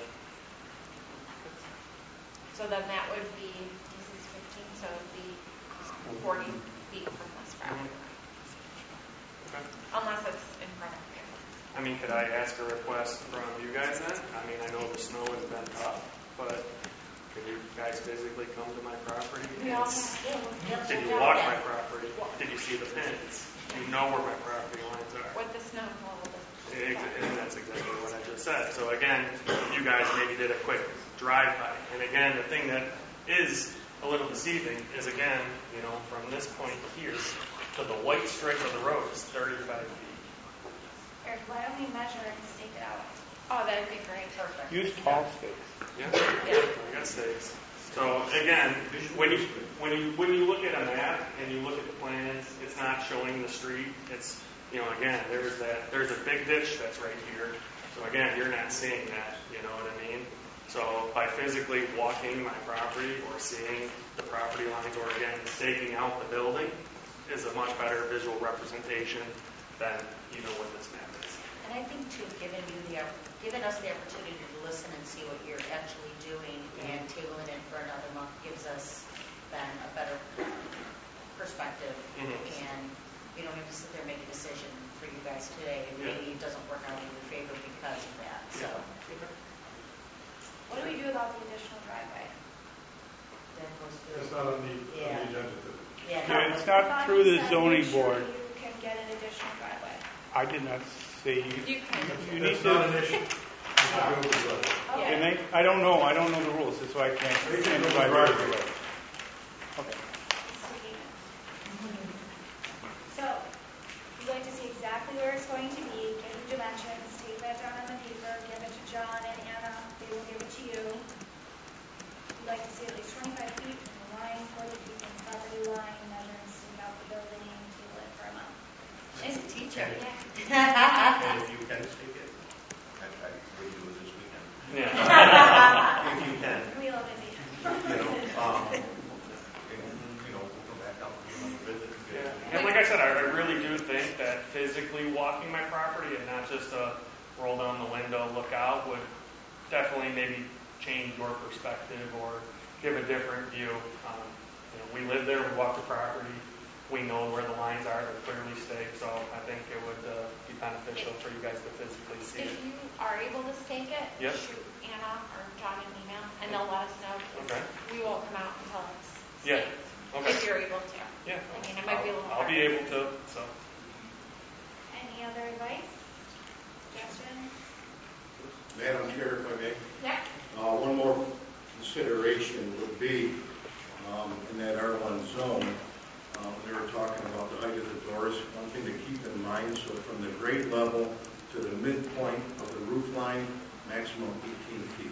So then that would be, this is 15, so it would be 40 feet from this property line. Okay. Unless it's in front of you. I mean, could I ask a request from you guys then? I mean, I know the snow has been tough, but could you guys physically come to my property? We all have Did you walk my property? Did you see the pins? Do you know where my property lines are? what the snow level is. And that's exactly what I just said. So again, you guys maybe did a quick drive-by. And again, the thing that is a little deceiving is, again, from this point here to the white stripe of the road is 35 feet. Eric, why don't we measure it and stake it out? Oh, that'd be great. Perfect. Use tall stakes. Yeah, I got stakes. So again, when you look at a map and you look at the plans, it's not showing the street. It's again, there's a big ditch that's right here. So again, you're not seeing that. You know what I mean? So by physically walking my property or seeing the property lines, or again, staking out the building, is a much better visual representation than, what this map is. And I think too, giving us the opportunity to listen and see what you're actually doing and tabling it for another month gives us then a better perspective. And we don't have to sit there and make a decision for you guys today. And maybe it doesn't work out in your favor because of that. So, What do we do about the additional driveway? that goes through. It's not on the agenda. Yeah, Yeah, no, it's not through the Make zoning sure board. You can get an additional driveway. I did not say, You can. you need It's not to, an issue. It's not going to be done. Okay. and I don't know the rules, that's why I can't provide the rules. Okay. So, you'd like to see exactly where it's going to be, give the dimensions, take that down on the paper, give it to John and Anna, they will give it to you. You'd like to see at least 25 feet from the line, 40 feet from the property line, measure and stake out the building, table it for a month. she's a teacher. And if you can stake it, I would do it this weekend. Yeah. If you can, We all busy. we'll come back out and visit. And like I said, I really do think that physically walking my property and not just a roll down the window, look out, would definitely maybe change your perspective or give a different view. We live there, we walk the property, we know where the lines are, they're clearly staked, so I think it would be beneficial for you guys to physically see If it. you are able to stake it, Yep. shoot Anna or John an email, and they'll let us know. 'Cause Okay. we won't come out until it's Yeah. staked. Okay. If you're able to. Yeah. I mean, it might be a little I'll hard. be able to, so. Any other advice? Suggestions? Madam Chair, if I may. Yeah. One more consideration would be, in that R1 zone, they were talking about the height of the doors. One thing to keep in mind, so from the grade level to the midpoint of the roof line, maximum 18 feet.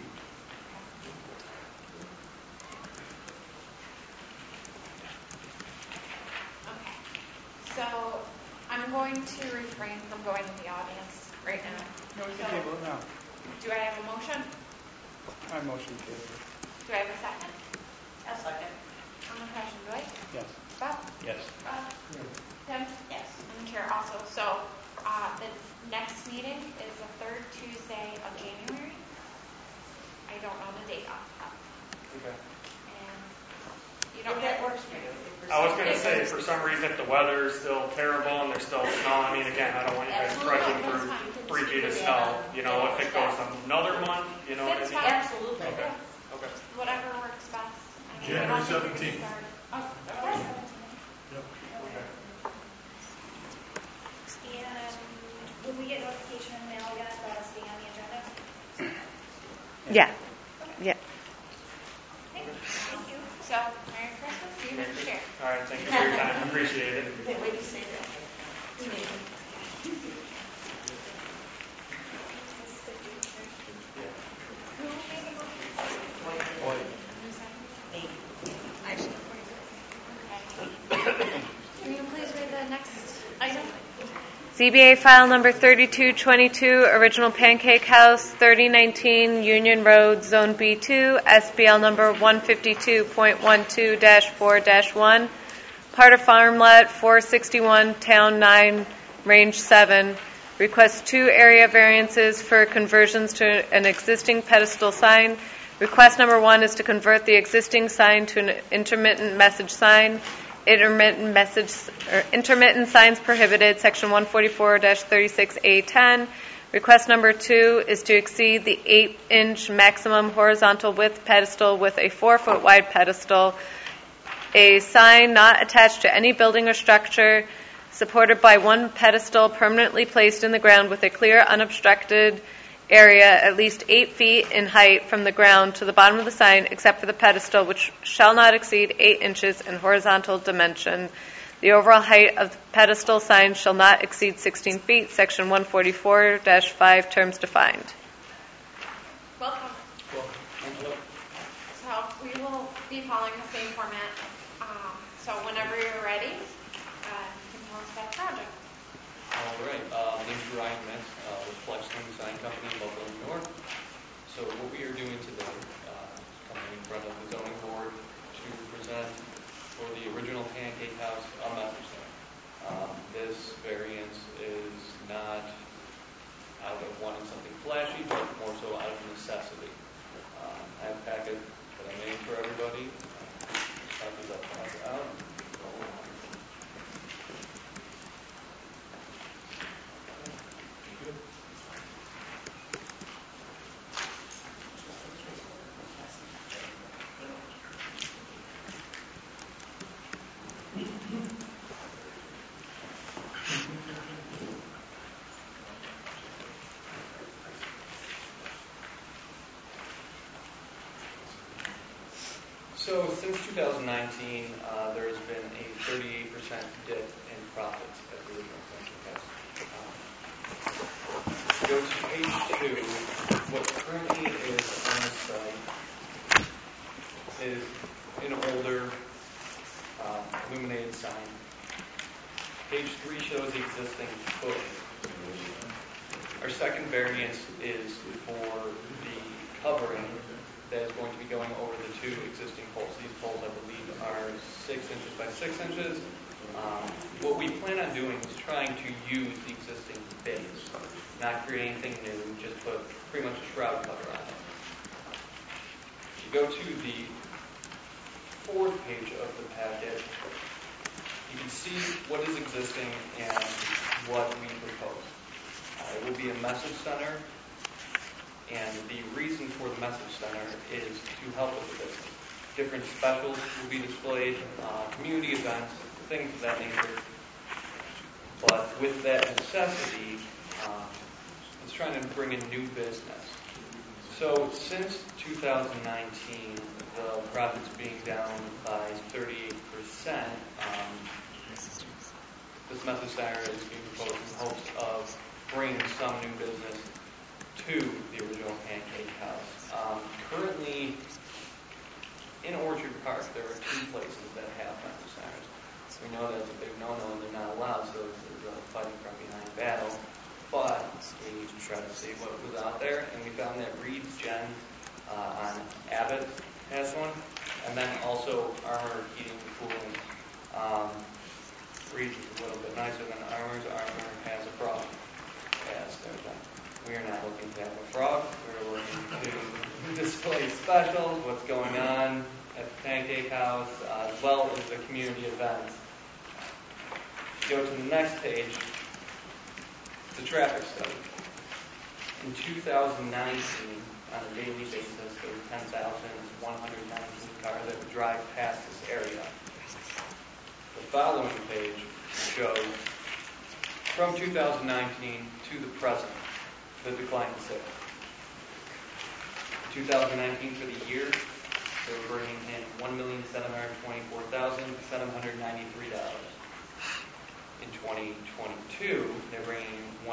Okay. So I'm going to refrain from going to the audience right now. No, we can table it now. Do I have a motion? I motion table. Do I have a second? A second. On the question, Joyce? Yes. Bob? Yes. Bob? Tim? Yes. And the chair also. So the next meeting is the third Tuesday of January. I don't know the date off the top. Okay. And you If don't that have, works for you. I was going to say, for some reason, if the weather is still terrible and there's still snow, I mean, again, I don't want you guys Absolutely. trudging That's through fine. 3 feet of snow. If it goes another month, you know what I That's mean? fine. Absolutely. Okay. Okay. whatever works best. I mean, January I don't think we can 17th. start- Oh, Yep. And when we get notification in the mail again, that'll stay on the agenda? Yeah. Yeah. Okay, thank you. So, Merry Christmas, see you next year. All right, thank you for your time. Appreciate it. Wait, wait, you say that. Can you please read the next item? ZBA file number 3222, Original Pancake House, 3019 Union Road, Zone B2, SBL number 152.12-4-1, part of farm lot 461, Town 9, Range 7. Requests 2 area variances for conversions to an existing pedestal sign. Request number 1 is to convert the existing sign to an intermittent message sign. Intermittent signs prohibited, section 144-36A10. Request number 2 is to exceed the 8-inch maximum horizontal width pedestal with a 4-foot wide pedestal. A sign not attached to any building or structure, supported by 1 pedestal permanently placed in the ground with a clear, unobstructed area at least 8 feet in height from the ground to the bottom of the sign, except for the pedestal, which shall not exceed 8 inches in horizontal dimension. The overall height of the pedestal sign shall not exceed 16 feet, section 144-5, terms defined. Welcome. So we will be following the same format. So whenever you're ready, you can tell us about the project. All right, my name's Ryan Metz with Flexstone Design Company in Buffalo, New York. So what we are doing today, coming in front of the zoning board to present for the original Pancake House a message center. This variance is not out of wanting something flashy, but more so out of necessity. I have a packet that I made for everybody. Copies I'll pass out. So since 2019, there has been a 38% dip in profits at the original Pancake House. Go to page 2. What currently is on the site is an older illuminated sign. Page 3 shows the existing footing. Our second variance is for the covering that is going to be going over the 2 existing poles. These poles, I believe, are 6 inches by 6 inches. What we plan on doing is trying to use the existing base, not create anything new, just put pretty much a shroud cover on it. If you go to the 4th page of the packet, you can see what is existing and what we propose. It will be a message center. And the reason for the message center is to help with the business. Different specials will be displayed, community events, things of that nature. But with that necessity, it's trying to bring in new business. So since 2019, the profits being down by 38%, this message center is being proposed in hopes of bringing some new business to the original Pancake House. Currently, in Orchard Park, there are 2 places that have message centers. We know that's a big no-no and they're not allowed, so there's a fighting from behind battle. But we tried to see what was out there, and we found that Reed's Gen on Abbott has one, and then also Armor Heating and Cooling. Reed's is a little bit nicer than Armor's. Armor has a frog as their thing. We are not looking to have a frog. We're looking to display specials, what's going on at the Pancake House, as well as the community events. Go to the next page, the traffic study. In 2019, on a daily basis, there were 10,119 cars that would drive past this area. The following page shows from 2019 to the present, the decline in sales. In 2019 for the year, they were bringing in $1,724,793. In 2022, they're bringing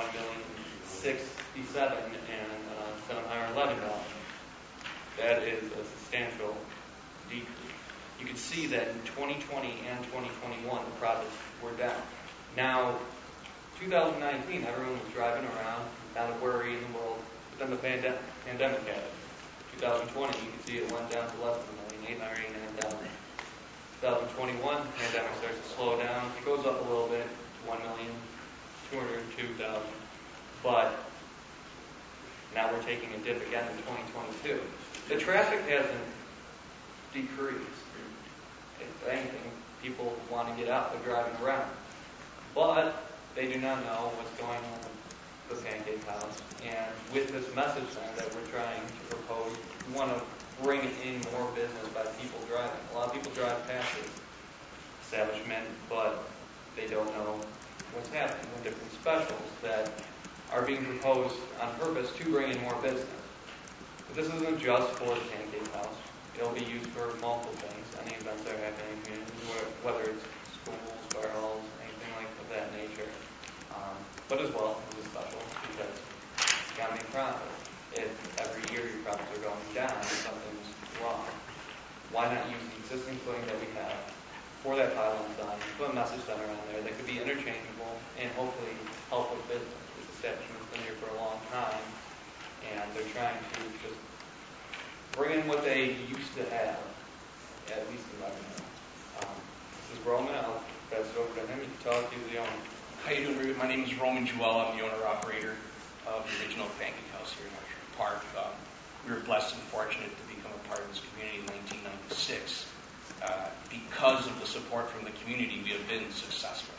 $1,067,711. That is a substantial decrease. You can see that in 2020 and 2021, the profits were down. Now, 2019, everyone was driving around, not a worry in the world, but then the pandemic happened. 2020, you can see it went down to less than 1,889,000. 2021, the pandemic starts to slow down. It goes up a little bit to 1,202,000. But now we're taking a dip again in 2022. The traffic hasn't decreased. If anything, people want to get out. They're driving around. But they do not know what's going on with the Pancake House. And with this message center that we're trying to propose, we want to bring in more business by people driving. A lot of people drive past this establishment, but they don't know what's happening with different specials that are being proposed on purpose to bring in more business. But this isn't just for the Pancake House. It'll be used for multiple things, any events that are happening in the community, whether it's schools, fire halls, anything like of that nature. But as well, it's a special because you got to make profit. If every year your profits are going down, something's wrong. Why not use the existing footing that we have for that pylon sign, put a message center on there that could be interchangeable and hopefully help with business. This establishment's been here for a long time, and they're trying to just bringing what they used to have, at least in my mind. This is Roman, I'll pass it over to him, he can talk to the owner. How you doing, Ruben? My name is Roman Jewell. I'm the owner-operator of the original Pancake House here in Orchard Park. We were blessed and fortunate to become a part of this community in 1996. Because of the support from the community, we have been successful.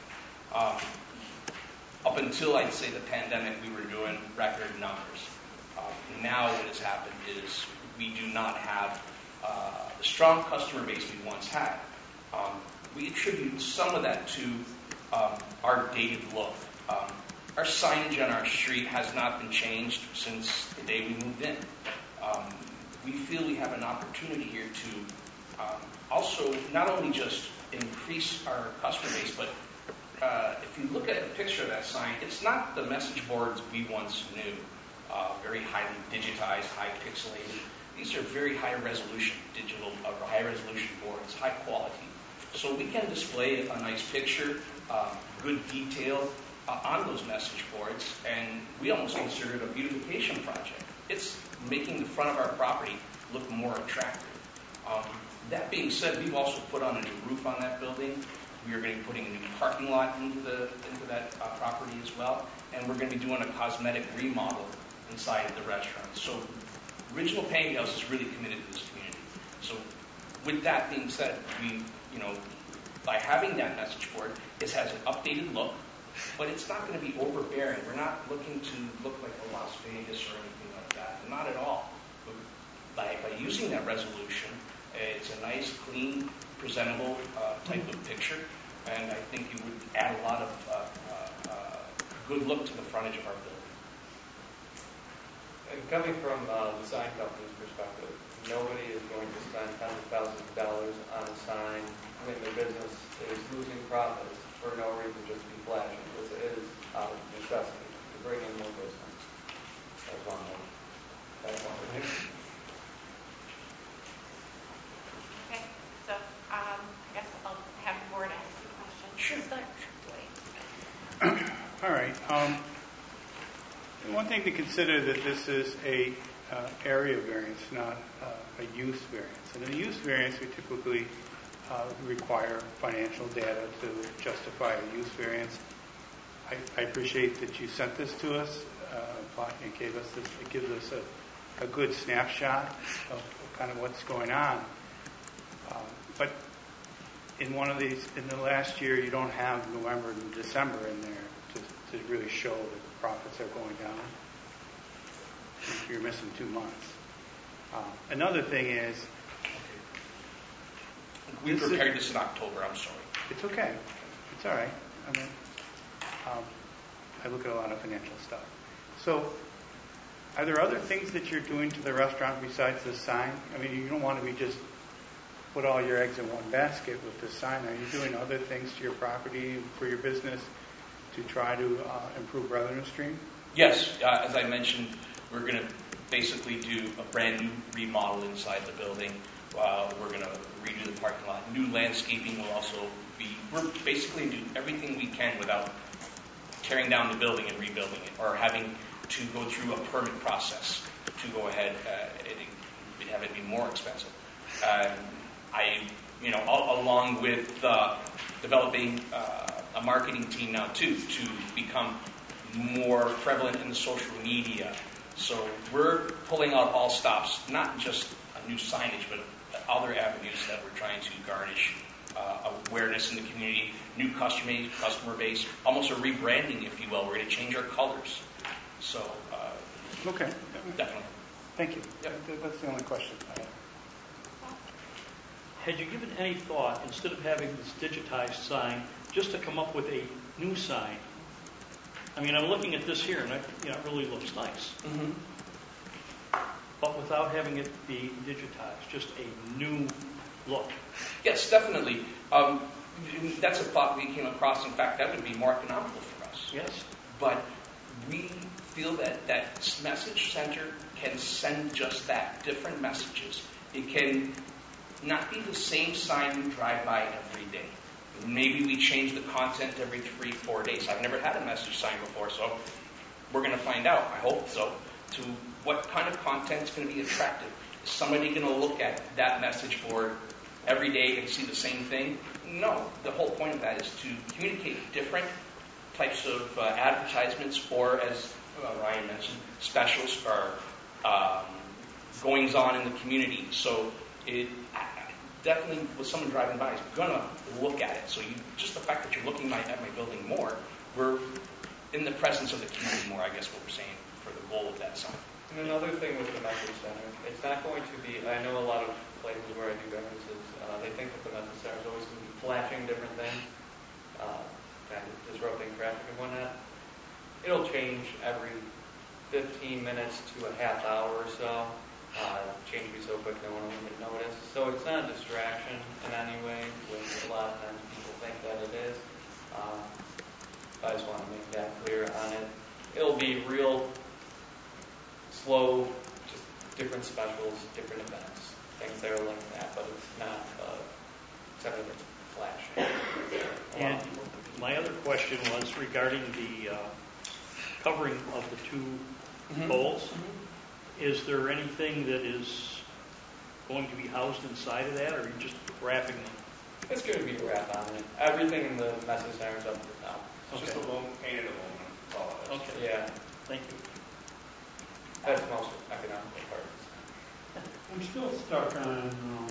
Up until, I'd say, the pandemic, we were doing record numbers. Now what has happened is we do not have the strong customer base we once had. We attribute some of that to our dated look. Our signage on our street has not been changed since the day we moved in. We feel we have an opportunity here to also not only just increase our customer base, but if you look at the picture of that sign, it's not the message boards we once knew, very highly digitized, high pixelated. These are very high resolution digital, high resolution boards, high quality. So we can display a nice picture, good detail on those message boards, and we almost consider it a beautification project. It's making the front of our property look more attractive. That being said, we've also put on a new roof on that building. We are going to be putting a new parking lot into that property as well, and we're going to be doing a cosmetic remodel inside of the restaurant. So Original Pancake House is really committed to this community. So with that being said, by having that message board, it has an updated look, but it's not going to be overbearing. We're not looking to look like a Las Vegas or anything like that. Not at all. By using that resolution, it's a nice, clean, presentable type of picture, and I think it would add a lot of good look to the frontage of our building. And coming from the sign company's perspective, nobody is going to spend tens of thousands of dollars on a sign when the business is losing profits for no reason, just to be flashing. This is out of necessity to bring in more business. That's one thing. That's one thing. Okay, so I guess I'll have the board ask you questions. Sure. All right. One thing to consider that this is a area variance, not a use variance. And in a use variance, we typically require financial data to justify a use variance. I appreciate that you sent this to us and gave us this. It gives us a good snapshot of kind of what's going on. But in one of these, in the last year, you don't have November and December in there to really show that profits are going down. You're missing 2 months. Another thing is, We prepared this in October, I'm sorry. it's okay. It's all right. I mean, I look at a lot of financial stuff. So, are there other things that you're doing to the restaurant besides the sign? I mean, you don't want to be just put all your eggs in one basket with the sign. Are you doing other things to your property for your business to try to improve revenue stream? Yes, as I mentioned, we're going to basically do a brand new remodel inside the building. We're going to redo the parking lot. New landscaping will also be, we're basically doing everything we can without tearing down the building and rebuilding it, or having to go through a permit process to go ahead and have it be more expensive. Along with developing a marketing team now too, to become more prevalent in the social media. So we're pulling out all stops, not just a new signage, but other avenues that we're trying to garnish awareness in the community, new customer base, almost a rebranding, if you will. We're going to change our colors. So, Okay. definitely. Thank you. Yep. That's the only question I have. Had you given any thought, instead of having this digitized sign, just to come up with a new sign? I mean, I'm looking at this here, and it really looks nice. Mm-hmm. But without having it be digitized, just a new look. Yes, definitely. That's a thought we came across. In fact, that would be more economical for us. Yes. But we feel that message center can send just that, different messages. It can not be the same sign you drive by every day. Maybe we change the content every 3-4 days. I've never had a message sign before, so we're going to find out, I hope so, to what kind of content is going to be attractive. Is somebody going to look at that message board every day and see the same thing? No. The whole point of that is to communicate different types of advertisements, or as Ryan mentioned, specials or goings on in the community. So it definitely, with someone driving by, is going to look at it. So just the fact that you're looking at my building more, we're in the presence of the community more, I guess what we're saying for the goal of that sign. And another thing with the message center, it's not going to be, I know a lot of places where I do variances, they think that the message center is always going to be flashing different things, kind of disrupting traffic and whatnot. It'll change every 15 minutes to a half hour or so. Change will be so quick no one will even notice. So it's not a distraction in any way, which a lot of times people think that it is. I just want to make that clear on it. It'll be real slow, just different specials, different events, things that are like that, but it's not something that's flashing. And my other question was regarding the covering of the two poles. Is there anything that is going to be housed inside of that, or are you just wrapping them? It's going to be a wrap on it. Everything in the message center is up to the top. It's just painted aluminum. That's all it is. Okay. Yeah, Thank you. that's the most economical part. I'm still stuck on,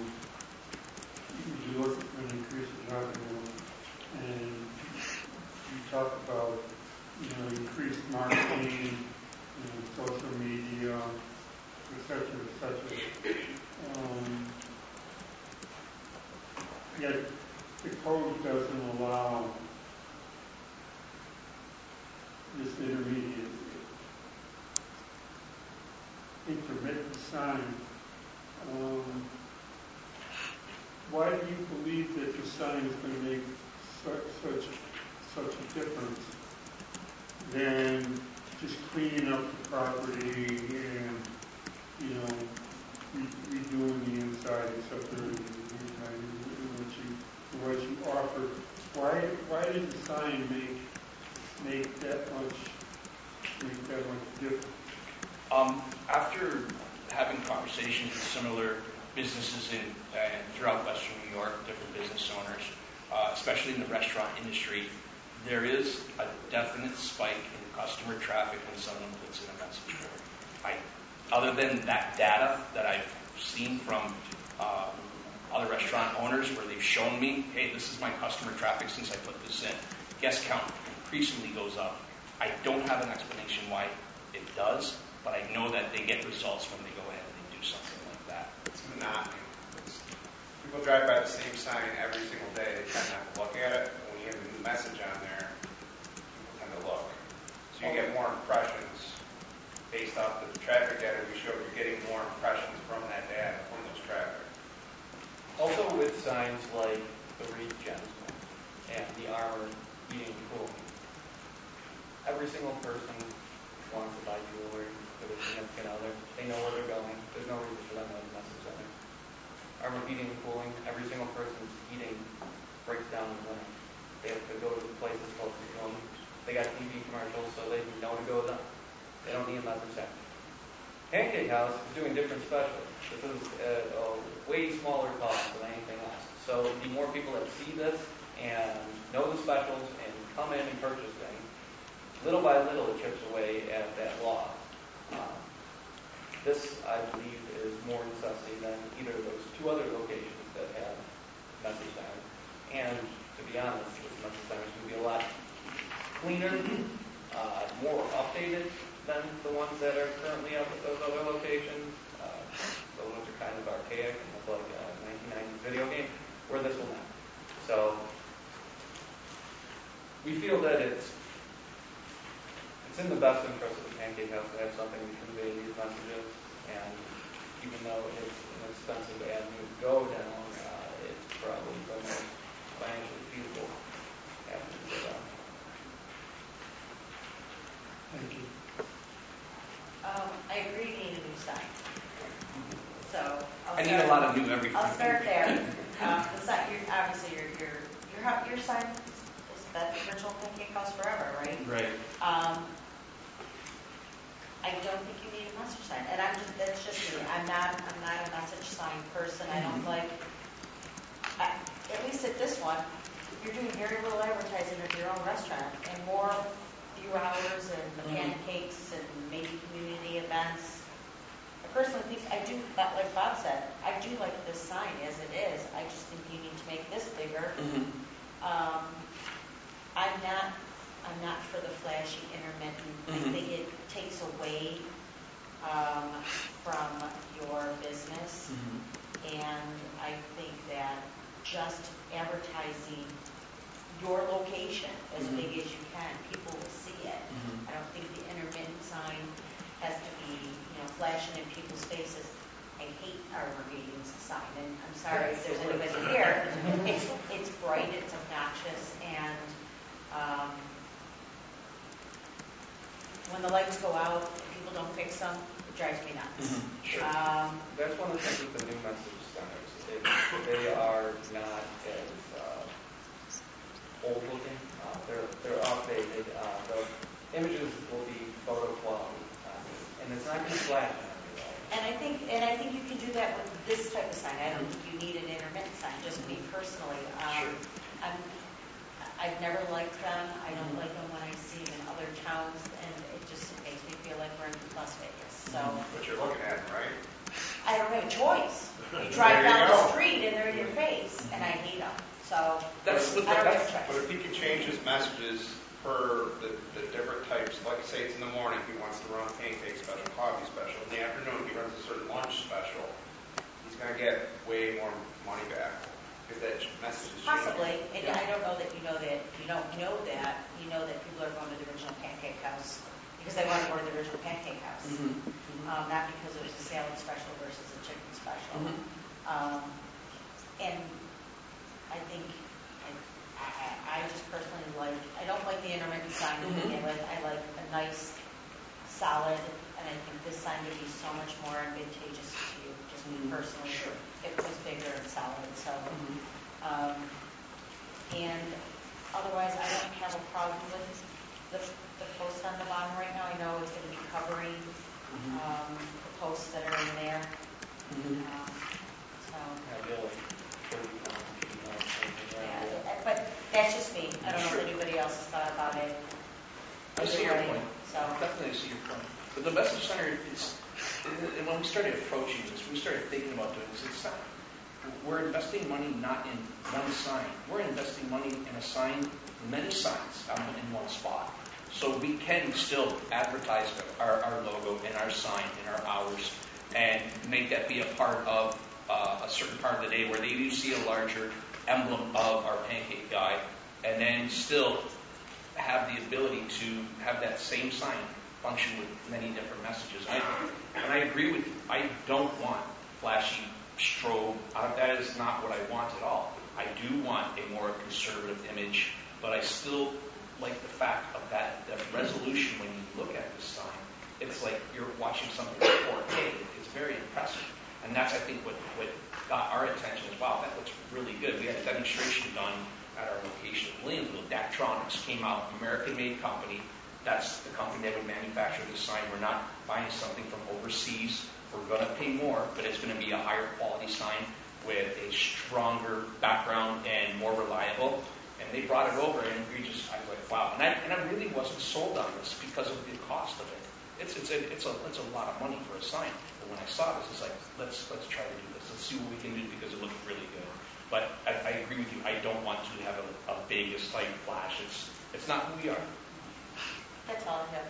you look at an increase in revenue, and you talk about, increased marketing, social media, et cetera, et cetera. Yet the code doesn't allow this intermittent sign. Why do you believe that the sign is going to make such a difference than just cleaning up the property and, redoing the inside, except for what you offer? Why did the sign make that much difference? After having conversations with similar businesses throughout Western New York, different business owners, especially in the restaurant industry, there is a definite spike in customer traffic when someone puts in a message board. Other than that data that I've seen from other restaurant owners where they've shown me, hey, this is my customer traffic since I put this in, guest count increasingly goes up. I don't have an explanation why it does, but I know that they get results when they go ahead and they do something like that. It's monotony. People drive by the same sign every single day. They tend not to look at it. When you have a new message on there, people tend to look. So you get more impressions based off the traffic data we show. You're getting more impressions from that data, from those traffic. Also with signs like the Reed Gentleman and the Armor Heating and Cooling, every single person wants to buy jewelry for their significant other. They know where they're going. There's no reason for them to have a message center. Armor Heating and Cooling, every single person's heating breaks down in the winter. They have to go to the places close to home. They got TV commercials, so they know to go with them. They don't need a message center. Pancake House is doing different specials. This is a way smaller cost than anything else. So the more people that see this and know the specials and come in and purchase things, little by little it chips away at that loss. This, I believe, is more necessity than either of those two other locations that have message centers. And to be honest, this message center is going to be a lot cleaner, more updated than the ones that are currently up at those other locations. Those ones are kind of archaic and look like a 1990s video game, where this will not. So we feel that it's in the best interest of the Pancake House to have something to convey these messages, and even though it's an expensive avenue to go down, it's probably the most financially feasible avenue to go down. Thank you. I agree, we need a new sign. So I need a lot of new everything. I'll start there. The sign, obviously, your sign is that virtual Pancake House forever, right? Right. I don't think you need a message sign, and that's just me. I'm not a message sign person. I don't like, at least at this one, you're doing very little advertising of your own restaurant, and more few hours and the pancakes and maybe community events. I personally think, I do, like Bob said, I do like this sign as it is. I just think you need to make this bigger. I'm not for the flashy intermittent. I think it takes away from your business. And I think that just advertising your location as big as you can, people will see it. I don't think the intermittent sign has to be, flashing in people's faces. I hate our meetings sign, and I'm sorry if there's anybody here. It's bright, it's obnoxious, and when the lights go out, people don't fix them, it drives me nuts. Sure. That's one of the things with the new message centers. They are not as old looking. They're updated. The images will be photo quality, and it's not going to flash. And I think you can do that with this type of sign. I don't think you need an intermittent sign. Just me personally, I've never liked them. I don't like them when I see them in other towns, and it makes me feel like we're in Las Vegas. So. But you're looking at them, right? I don't have a choice. You drive down the street and they're in your face, and I hate them. So I don't have a choice. But if he can change his messages per the different types, like say it's in the morning, he wants to run a pancake special, coffee special. In the afternoon, he runs a certain lunch special. He's going to get way more money back if that message is changed. Possibly, and I don't know that you know that. You don't know that. You know that people are going to the original Pancake House because they want to go to the original Pancake House, not because it was a salad special versus a chicken special. And I think I just personally I don't like the intermittent sign to begin with. I like a nice, solid, and I think this sign would be so much more advantageous to you, just me personally. Sure. If it was bigger and solid. So, and otherwise, I don't have a problem with the post on the bottom right now. I know it's going to be covering the posts that are in there. But that's just me. I don't know if anybody else has thought about it. I see your point. Definitely see your point. But the message center, and when we started approaching this, we started thinking about doing this. It's not, we're investing money not in one sign. We're investing money in a sign, many signs in one spot. So we can still advertise our logo and our sign and our hours and make that be a part of a certain part of the day where they do see a larger emblem of our pancake guy, and then still have the ability to have that same sign function with many different messages. And I agree with you. I don't want flashy strobe. That is not what I want at all. I do want a more conservative image, but I still like the fact of that resolution when you look at this sign. It's like you're watching something in 4K. It's very impressive. And that's, I think, what got our attention as well. That looks really good. We had a demonstration done at our location in Williamsville. Daktronics came out, American-made company. That's the company that would manufacture this sign. We're not buying something from overseas. We're going to pay more, but it's going to be a higher quality sign with a stronger background and more reliable. And they brought it over, and I was like, wow. And I really wasn't sold on this because of the cost of it. It's a lot of money for a sign. But when I saw this, it's like, let's try to do this. Let's see what we can do because it looked really good. But I agree with you. I don't want to have a big sight flash. It's not who we are. That's all I have.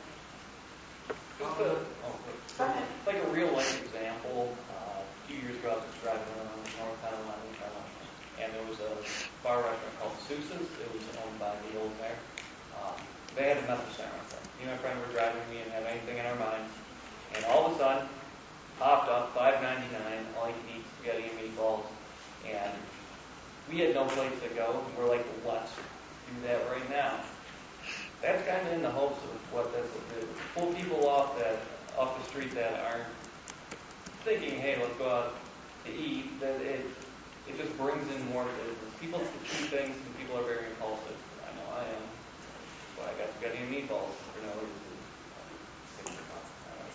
Like a real life example, a few years ago I was driving around North Carolina, and there was a bar restaurant called Sousa's. It was owned by the old mayor. They had a message center up there. Me and my friend were driving, we didn't have anything in our mind, and all of a sudden, popped up, $5.99, all you can eat spaghetti and meatballs, and we had no place to go, and we're like, well, let's do that right now. That's kind of in the hopes of what this will do. Pull people off the street that aren't thinking, hey, let's go out to eat. That it just brings in more business. People see things, and people are very impulsive. I know I am. But I got spaghetti and meatballs for no reason.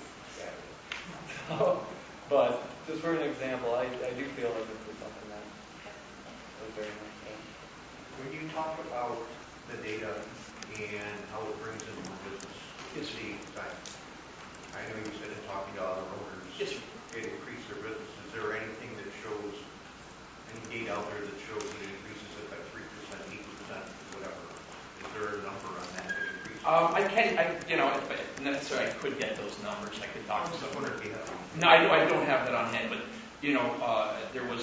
But just for an example, I do feel like this is something that was very nice. When you talk about the data and how it brings in more business, Yes, sir. I know you said in talking to other owners, Yes, sir. it increased their business. Is there anything that shows, any data out there that shows that it increases it by 3%, 8%, whatever? Is there a number on that increase? Not necessarily I could get those numbers. I could talk to I was someone. wondering if you have. No, I don't have that on hand, but, there was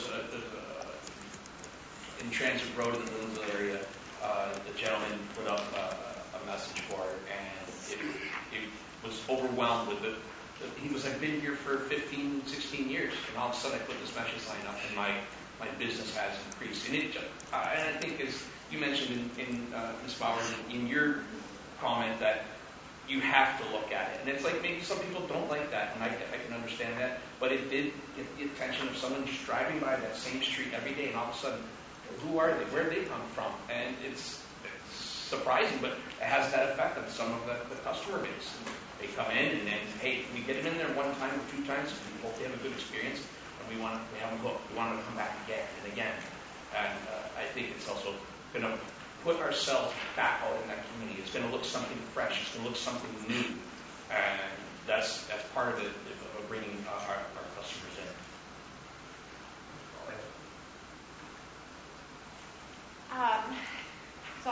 in Transit Road in the Littleton area, the gentleman put up a message board, and it was overwhelmed with it. He was, I've been here for 15, 16 years, and all of a sudden I put this message sign up, and my business has increased. And I think, as you mentioned in Ms. Bowers, in your comment, that you have to look at it. And it's like maybe some people don't like that, and I can understand that, but it did get the attention of someone just driving by that same street every day, and all of a sudden, who are they? Where did they come from? And it's surprising, but it has that effect on some of the customer base. They come in, and then, hey, we get them in there one time or two times, and we hope they have a good experience, and we have them hooked. We want them to come back again and again. And I think it's also going to put ourselves back out in that community. It's going to look something fresh. It's going to look something new. And that's part of it, of bringing our customers in. So,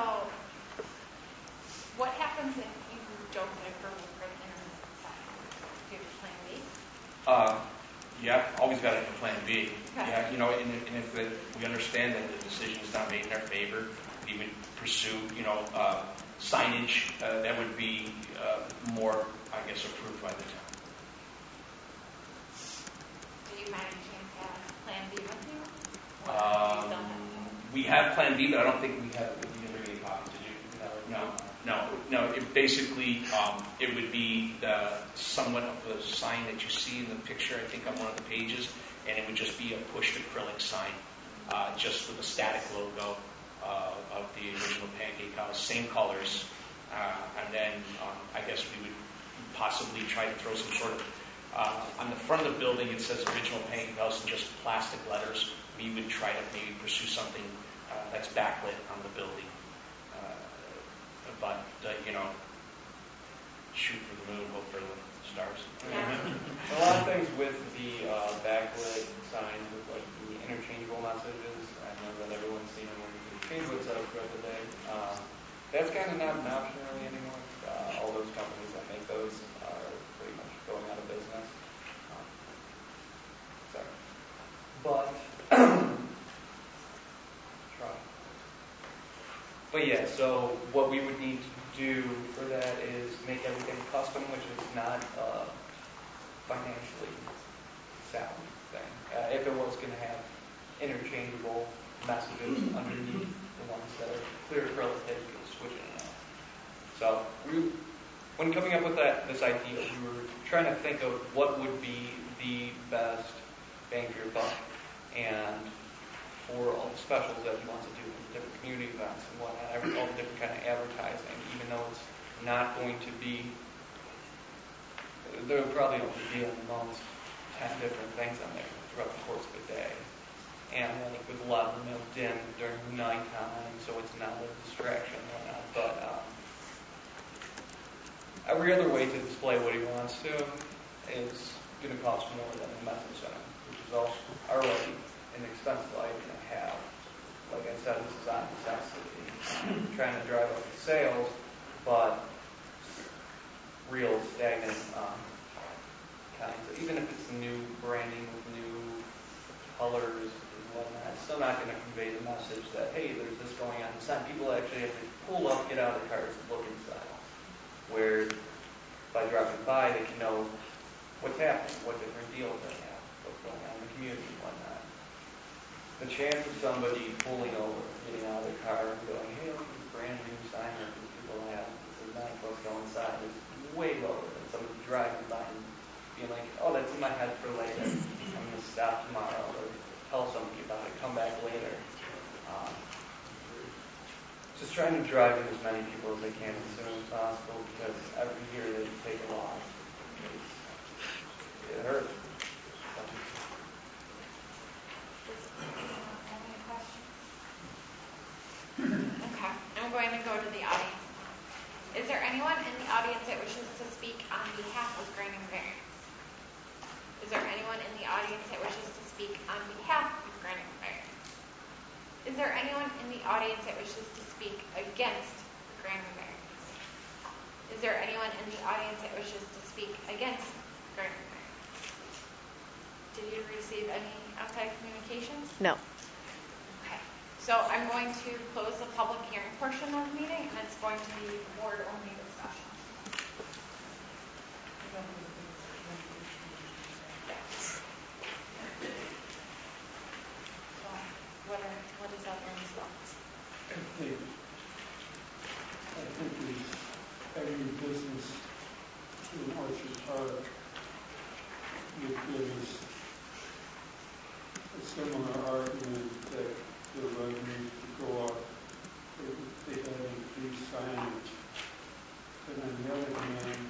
what happens if you don't get approval for the internet sign? Do you have a plan B? Yeah, always got a plan B. Okay. Yeah, and if we understand that the decision is not made in our favor, we would pursue, signage that would be more, I guess, approved by the town. Do you mind chance to have plan B with you? Or you don't have? We have plan B, but I don't think we have it with you. Bring any copies, did you? No. Basically, it would be somewhat of the sign that you see in the picture, I think, on one of the pages, and it would just be a pushed acrylic sign, just with a static logo of the original Pancake House, same colors, and then I guess we would possibly try to throw some sort of on the front of the building. It says original Pancake House in just plastic letters. We would try to maybe pursue something that's backlit on the building. But shoot for the moon, hope for the stars. A lot of things with the backlit signs with like the interchangeable messages. I know that everyone's seen them where you can change what's up throughout the day. That's kind of not an option really anymore. All those companies that make those are pretty much going out of business. Sorry. But But yeah, so what we would need to do for that is make everything custom, which is not a financially sound thing. If it was going to have interchangeable messages underneath the ones that are clear acrylic, that you can switch in and out. So when coming up with this idea, we were trying to think of what would be the best bang for your buck, and for all the specials that you want to do, different community events and whatnot, all the different kind of advertising, even though it's not going to be, there will probably only be on the most 10 different things on there throughout the course of a day. And like with a lot of them milked in during nighttime, so it's not a distraction and whatnot. But every other way to display what he wants to is going to cost more than the message center, which is also already an expensive item to have. Like I said, this is on necessity. Trying to drive up the sales, but real stagnant kinds. Even if it's new branding with new colors and whatnot, it's still not going to convey the message that, hey, there's this going on inside. People actually have to pull up, get out of their cars, and look inside. Where by driving by, they can know what's happening, what different deals they have, what's going on in the community and whatnot. The chance of somebody pulling over, getting out of their car and going, hey, look at this brand new sign that these people have, this is nice, let's go inside, is way lower than somebody driving by and being like, oh, that's in my head for later. I'm going to stop tomorrow or tell somebody about it, come back later. Just trying to drive in as many people as they can as soon as possible, because every year they take a loss. It hurts. going to go to the audience. Is there anyone in the audience that wishes to speak on behalf of granting variance? Is there anyone in the audience that wishes to speak on behalf of granting variance? Is there anyone in the audience that wishes to speak against granting variance? Is there anyone in the audience that wishes to speak against granting variance? Did you receive any outside communications? No. Okay. So I'm going to close the public hearing portion of the meeting, and it's going to be board-only discussion. What is everyone's thoughts? I think is every business in Orchard Park would give us a similar argument that the revenues to go up if they had increased signage. But on the other hand,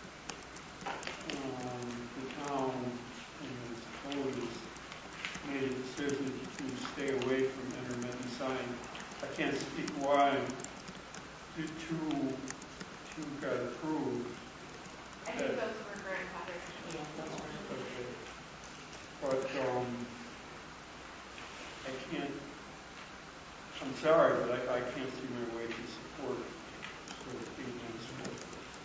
the town and its voters made a decision to stay away from intermittent sign. I can't speak why the two got approved. I think those were grandfathered. Yeah, those were. Okay. But I can't, I'm sorry, but I can't see my way to support sort of being in support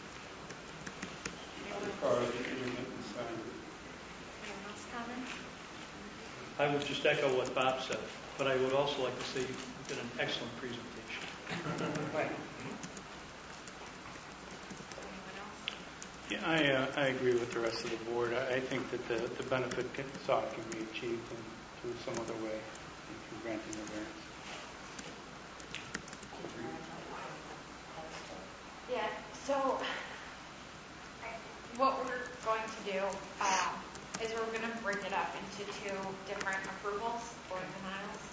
as far as the intermittent sign. Anyone else comment? I would just echo what Bob said, but I would also like to say you did an excellent presentation. Right. Anyone else? Yeah, I agree with the rest of the board. I think that the benefit sought can be achieved through some other way, through granting the variance. Yeah, so what we're going to do is we're going to break it up into two different approvals or denials.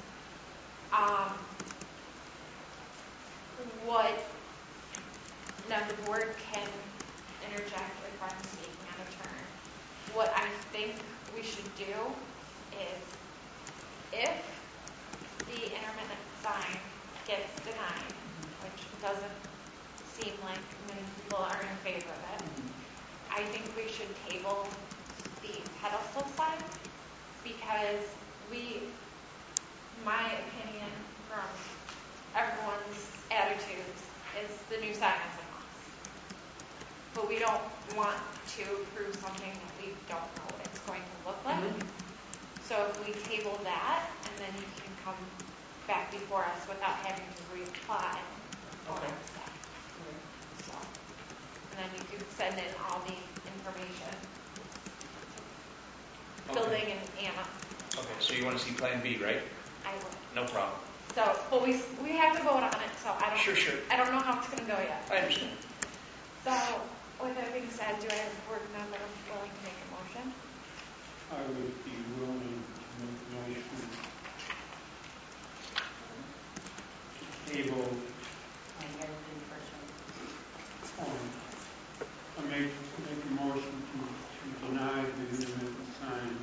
Now the board can interject if I'm speaking out of turn. What I think we should do is if the intermittent sign gets denied, which doesn't seem like many people are in favor of it, I think we should table the pedestal sign because my opinion from everyone's attitudes is the new sign is a must. But we don't want to approve something that we don't know what it's going to look like. So if we table that, and then you can come back before us without having to reapply for stuff. So, and then you can send in all the information. Building and Anna. Okay, so you want to see Plan B, right? I would. No problem. So, but we have to vote on it, so I don't. Sure. I don't know how it's going to go yet. I understand. So, with that being said, do I have a board member willing to make a motion? I would be willing to make a motion to table. I gotta do the first one. I make a motion to deny the intermittent sign.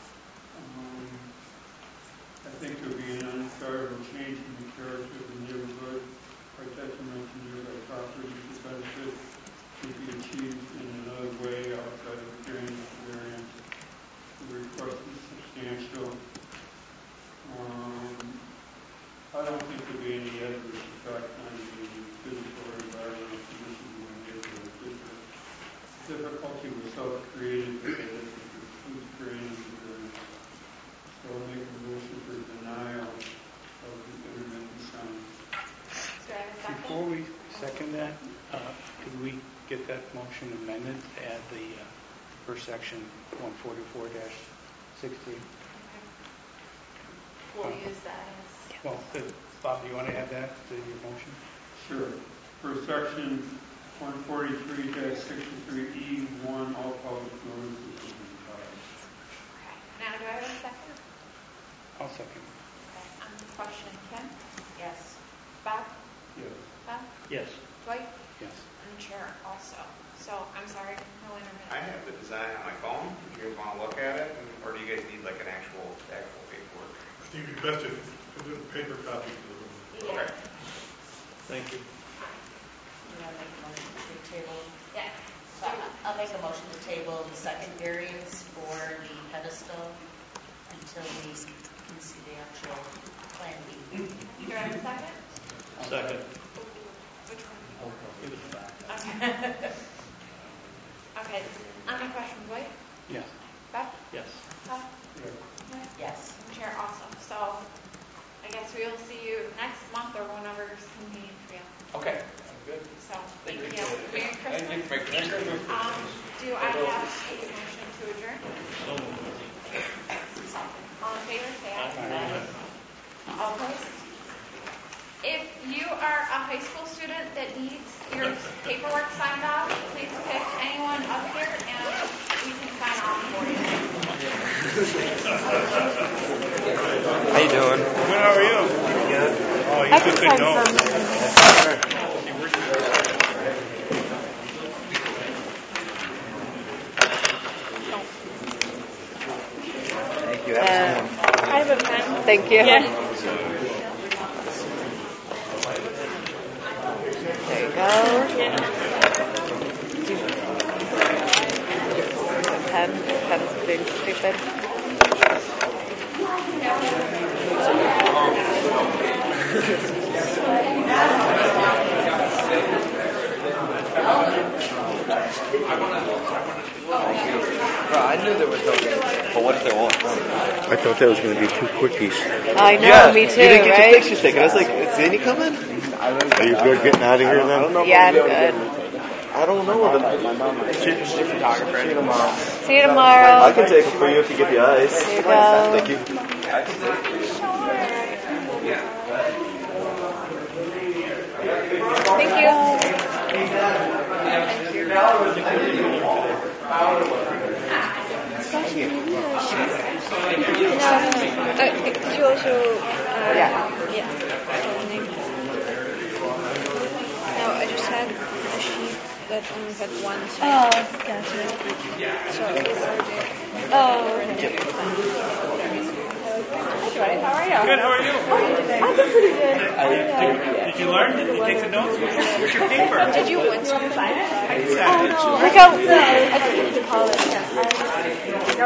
I think there would be an undesirable change in the character of the neighborhood or detriment to nearby properties. The benefit would be achieved in another way outside of granting the variance. The request is substantial. I don't think there would be any adverse effect on the physical or environmental conditions in the neighborhood. The difficulty was self-created because it was granted the variance. So I'll make a motion for denial of the intermittent sign. Do I have a second? Before we second that, could we get that motion amended to add the first section 144-63? Okay. We'll use that as. Well, Bob, do you want to add that to your motion? Sure. For section 143-63E1, all public notices will be filed. Okay. Now, do I have a second? I'll second. Okay. On the question, Kim? Yes. Bob? Yes. Bob? Yes. Dwight? Yes. And the chair also. So, I'm sorry, no intermittent. I have the design on my phone, if you guys want to look at it, or do you guys need like an actual paperwork? I think it'd be best if it was a paper copy for the room. Yeah. Okay. Thank you. You want to make a motion to table? Yes. So I'll make a motion to table the second variance for the pedestal until we can see the actual plan B. Do I have a second? Second. Which one? Give it back. Okay. Okay, on the question, Blake? Yes. Beth? Yes. Beth? Yes. Chair, awesome. So I guess we will see you next month or whenever it's convenient for you. Okay, good. So, thank you. Merry Christmas. Merry Christmas. Do I have a motion to adjourn? So moved. All in favor, say aye. Aye. All opposed? If you are a high school student that needs your paperwork signed off, please pick anyone up here and we can sign off for you. How you doing? Good, how are you? Good. Oh, you took good notes. Thank you. Have I have a pen. Thank you. There you go. Pen's being stupid. Bro, I knew there was no game. But what if they won't? I thought that was going to be two quickies. I know, me too, You didn't get right? your picture taken. I was like, is Zanny coming? Are you good getting out of here then? I don't know. Yeah, I'm good. I don't know. She's a photographer. See you tomorrow. See you tomorrow. I can take it for you if you get the ice. Here you go. Thank you. Thank you. She also, Yeah. yeah. No, I just had a sheet that only had one side. Oh, gotcha. So, Oh, Hi, how are you? Good, how are you? I'm doing pretty good. Did you learn? Did you take the notes? Where's your paper? Did you win something? I decided. Look out. I think it's college.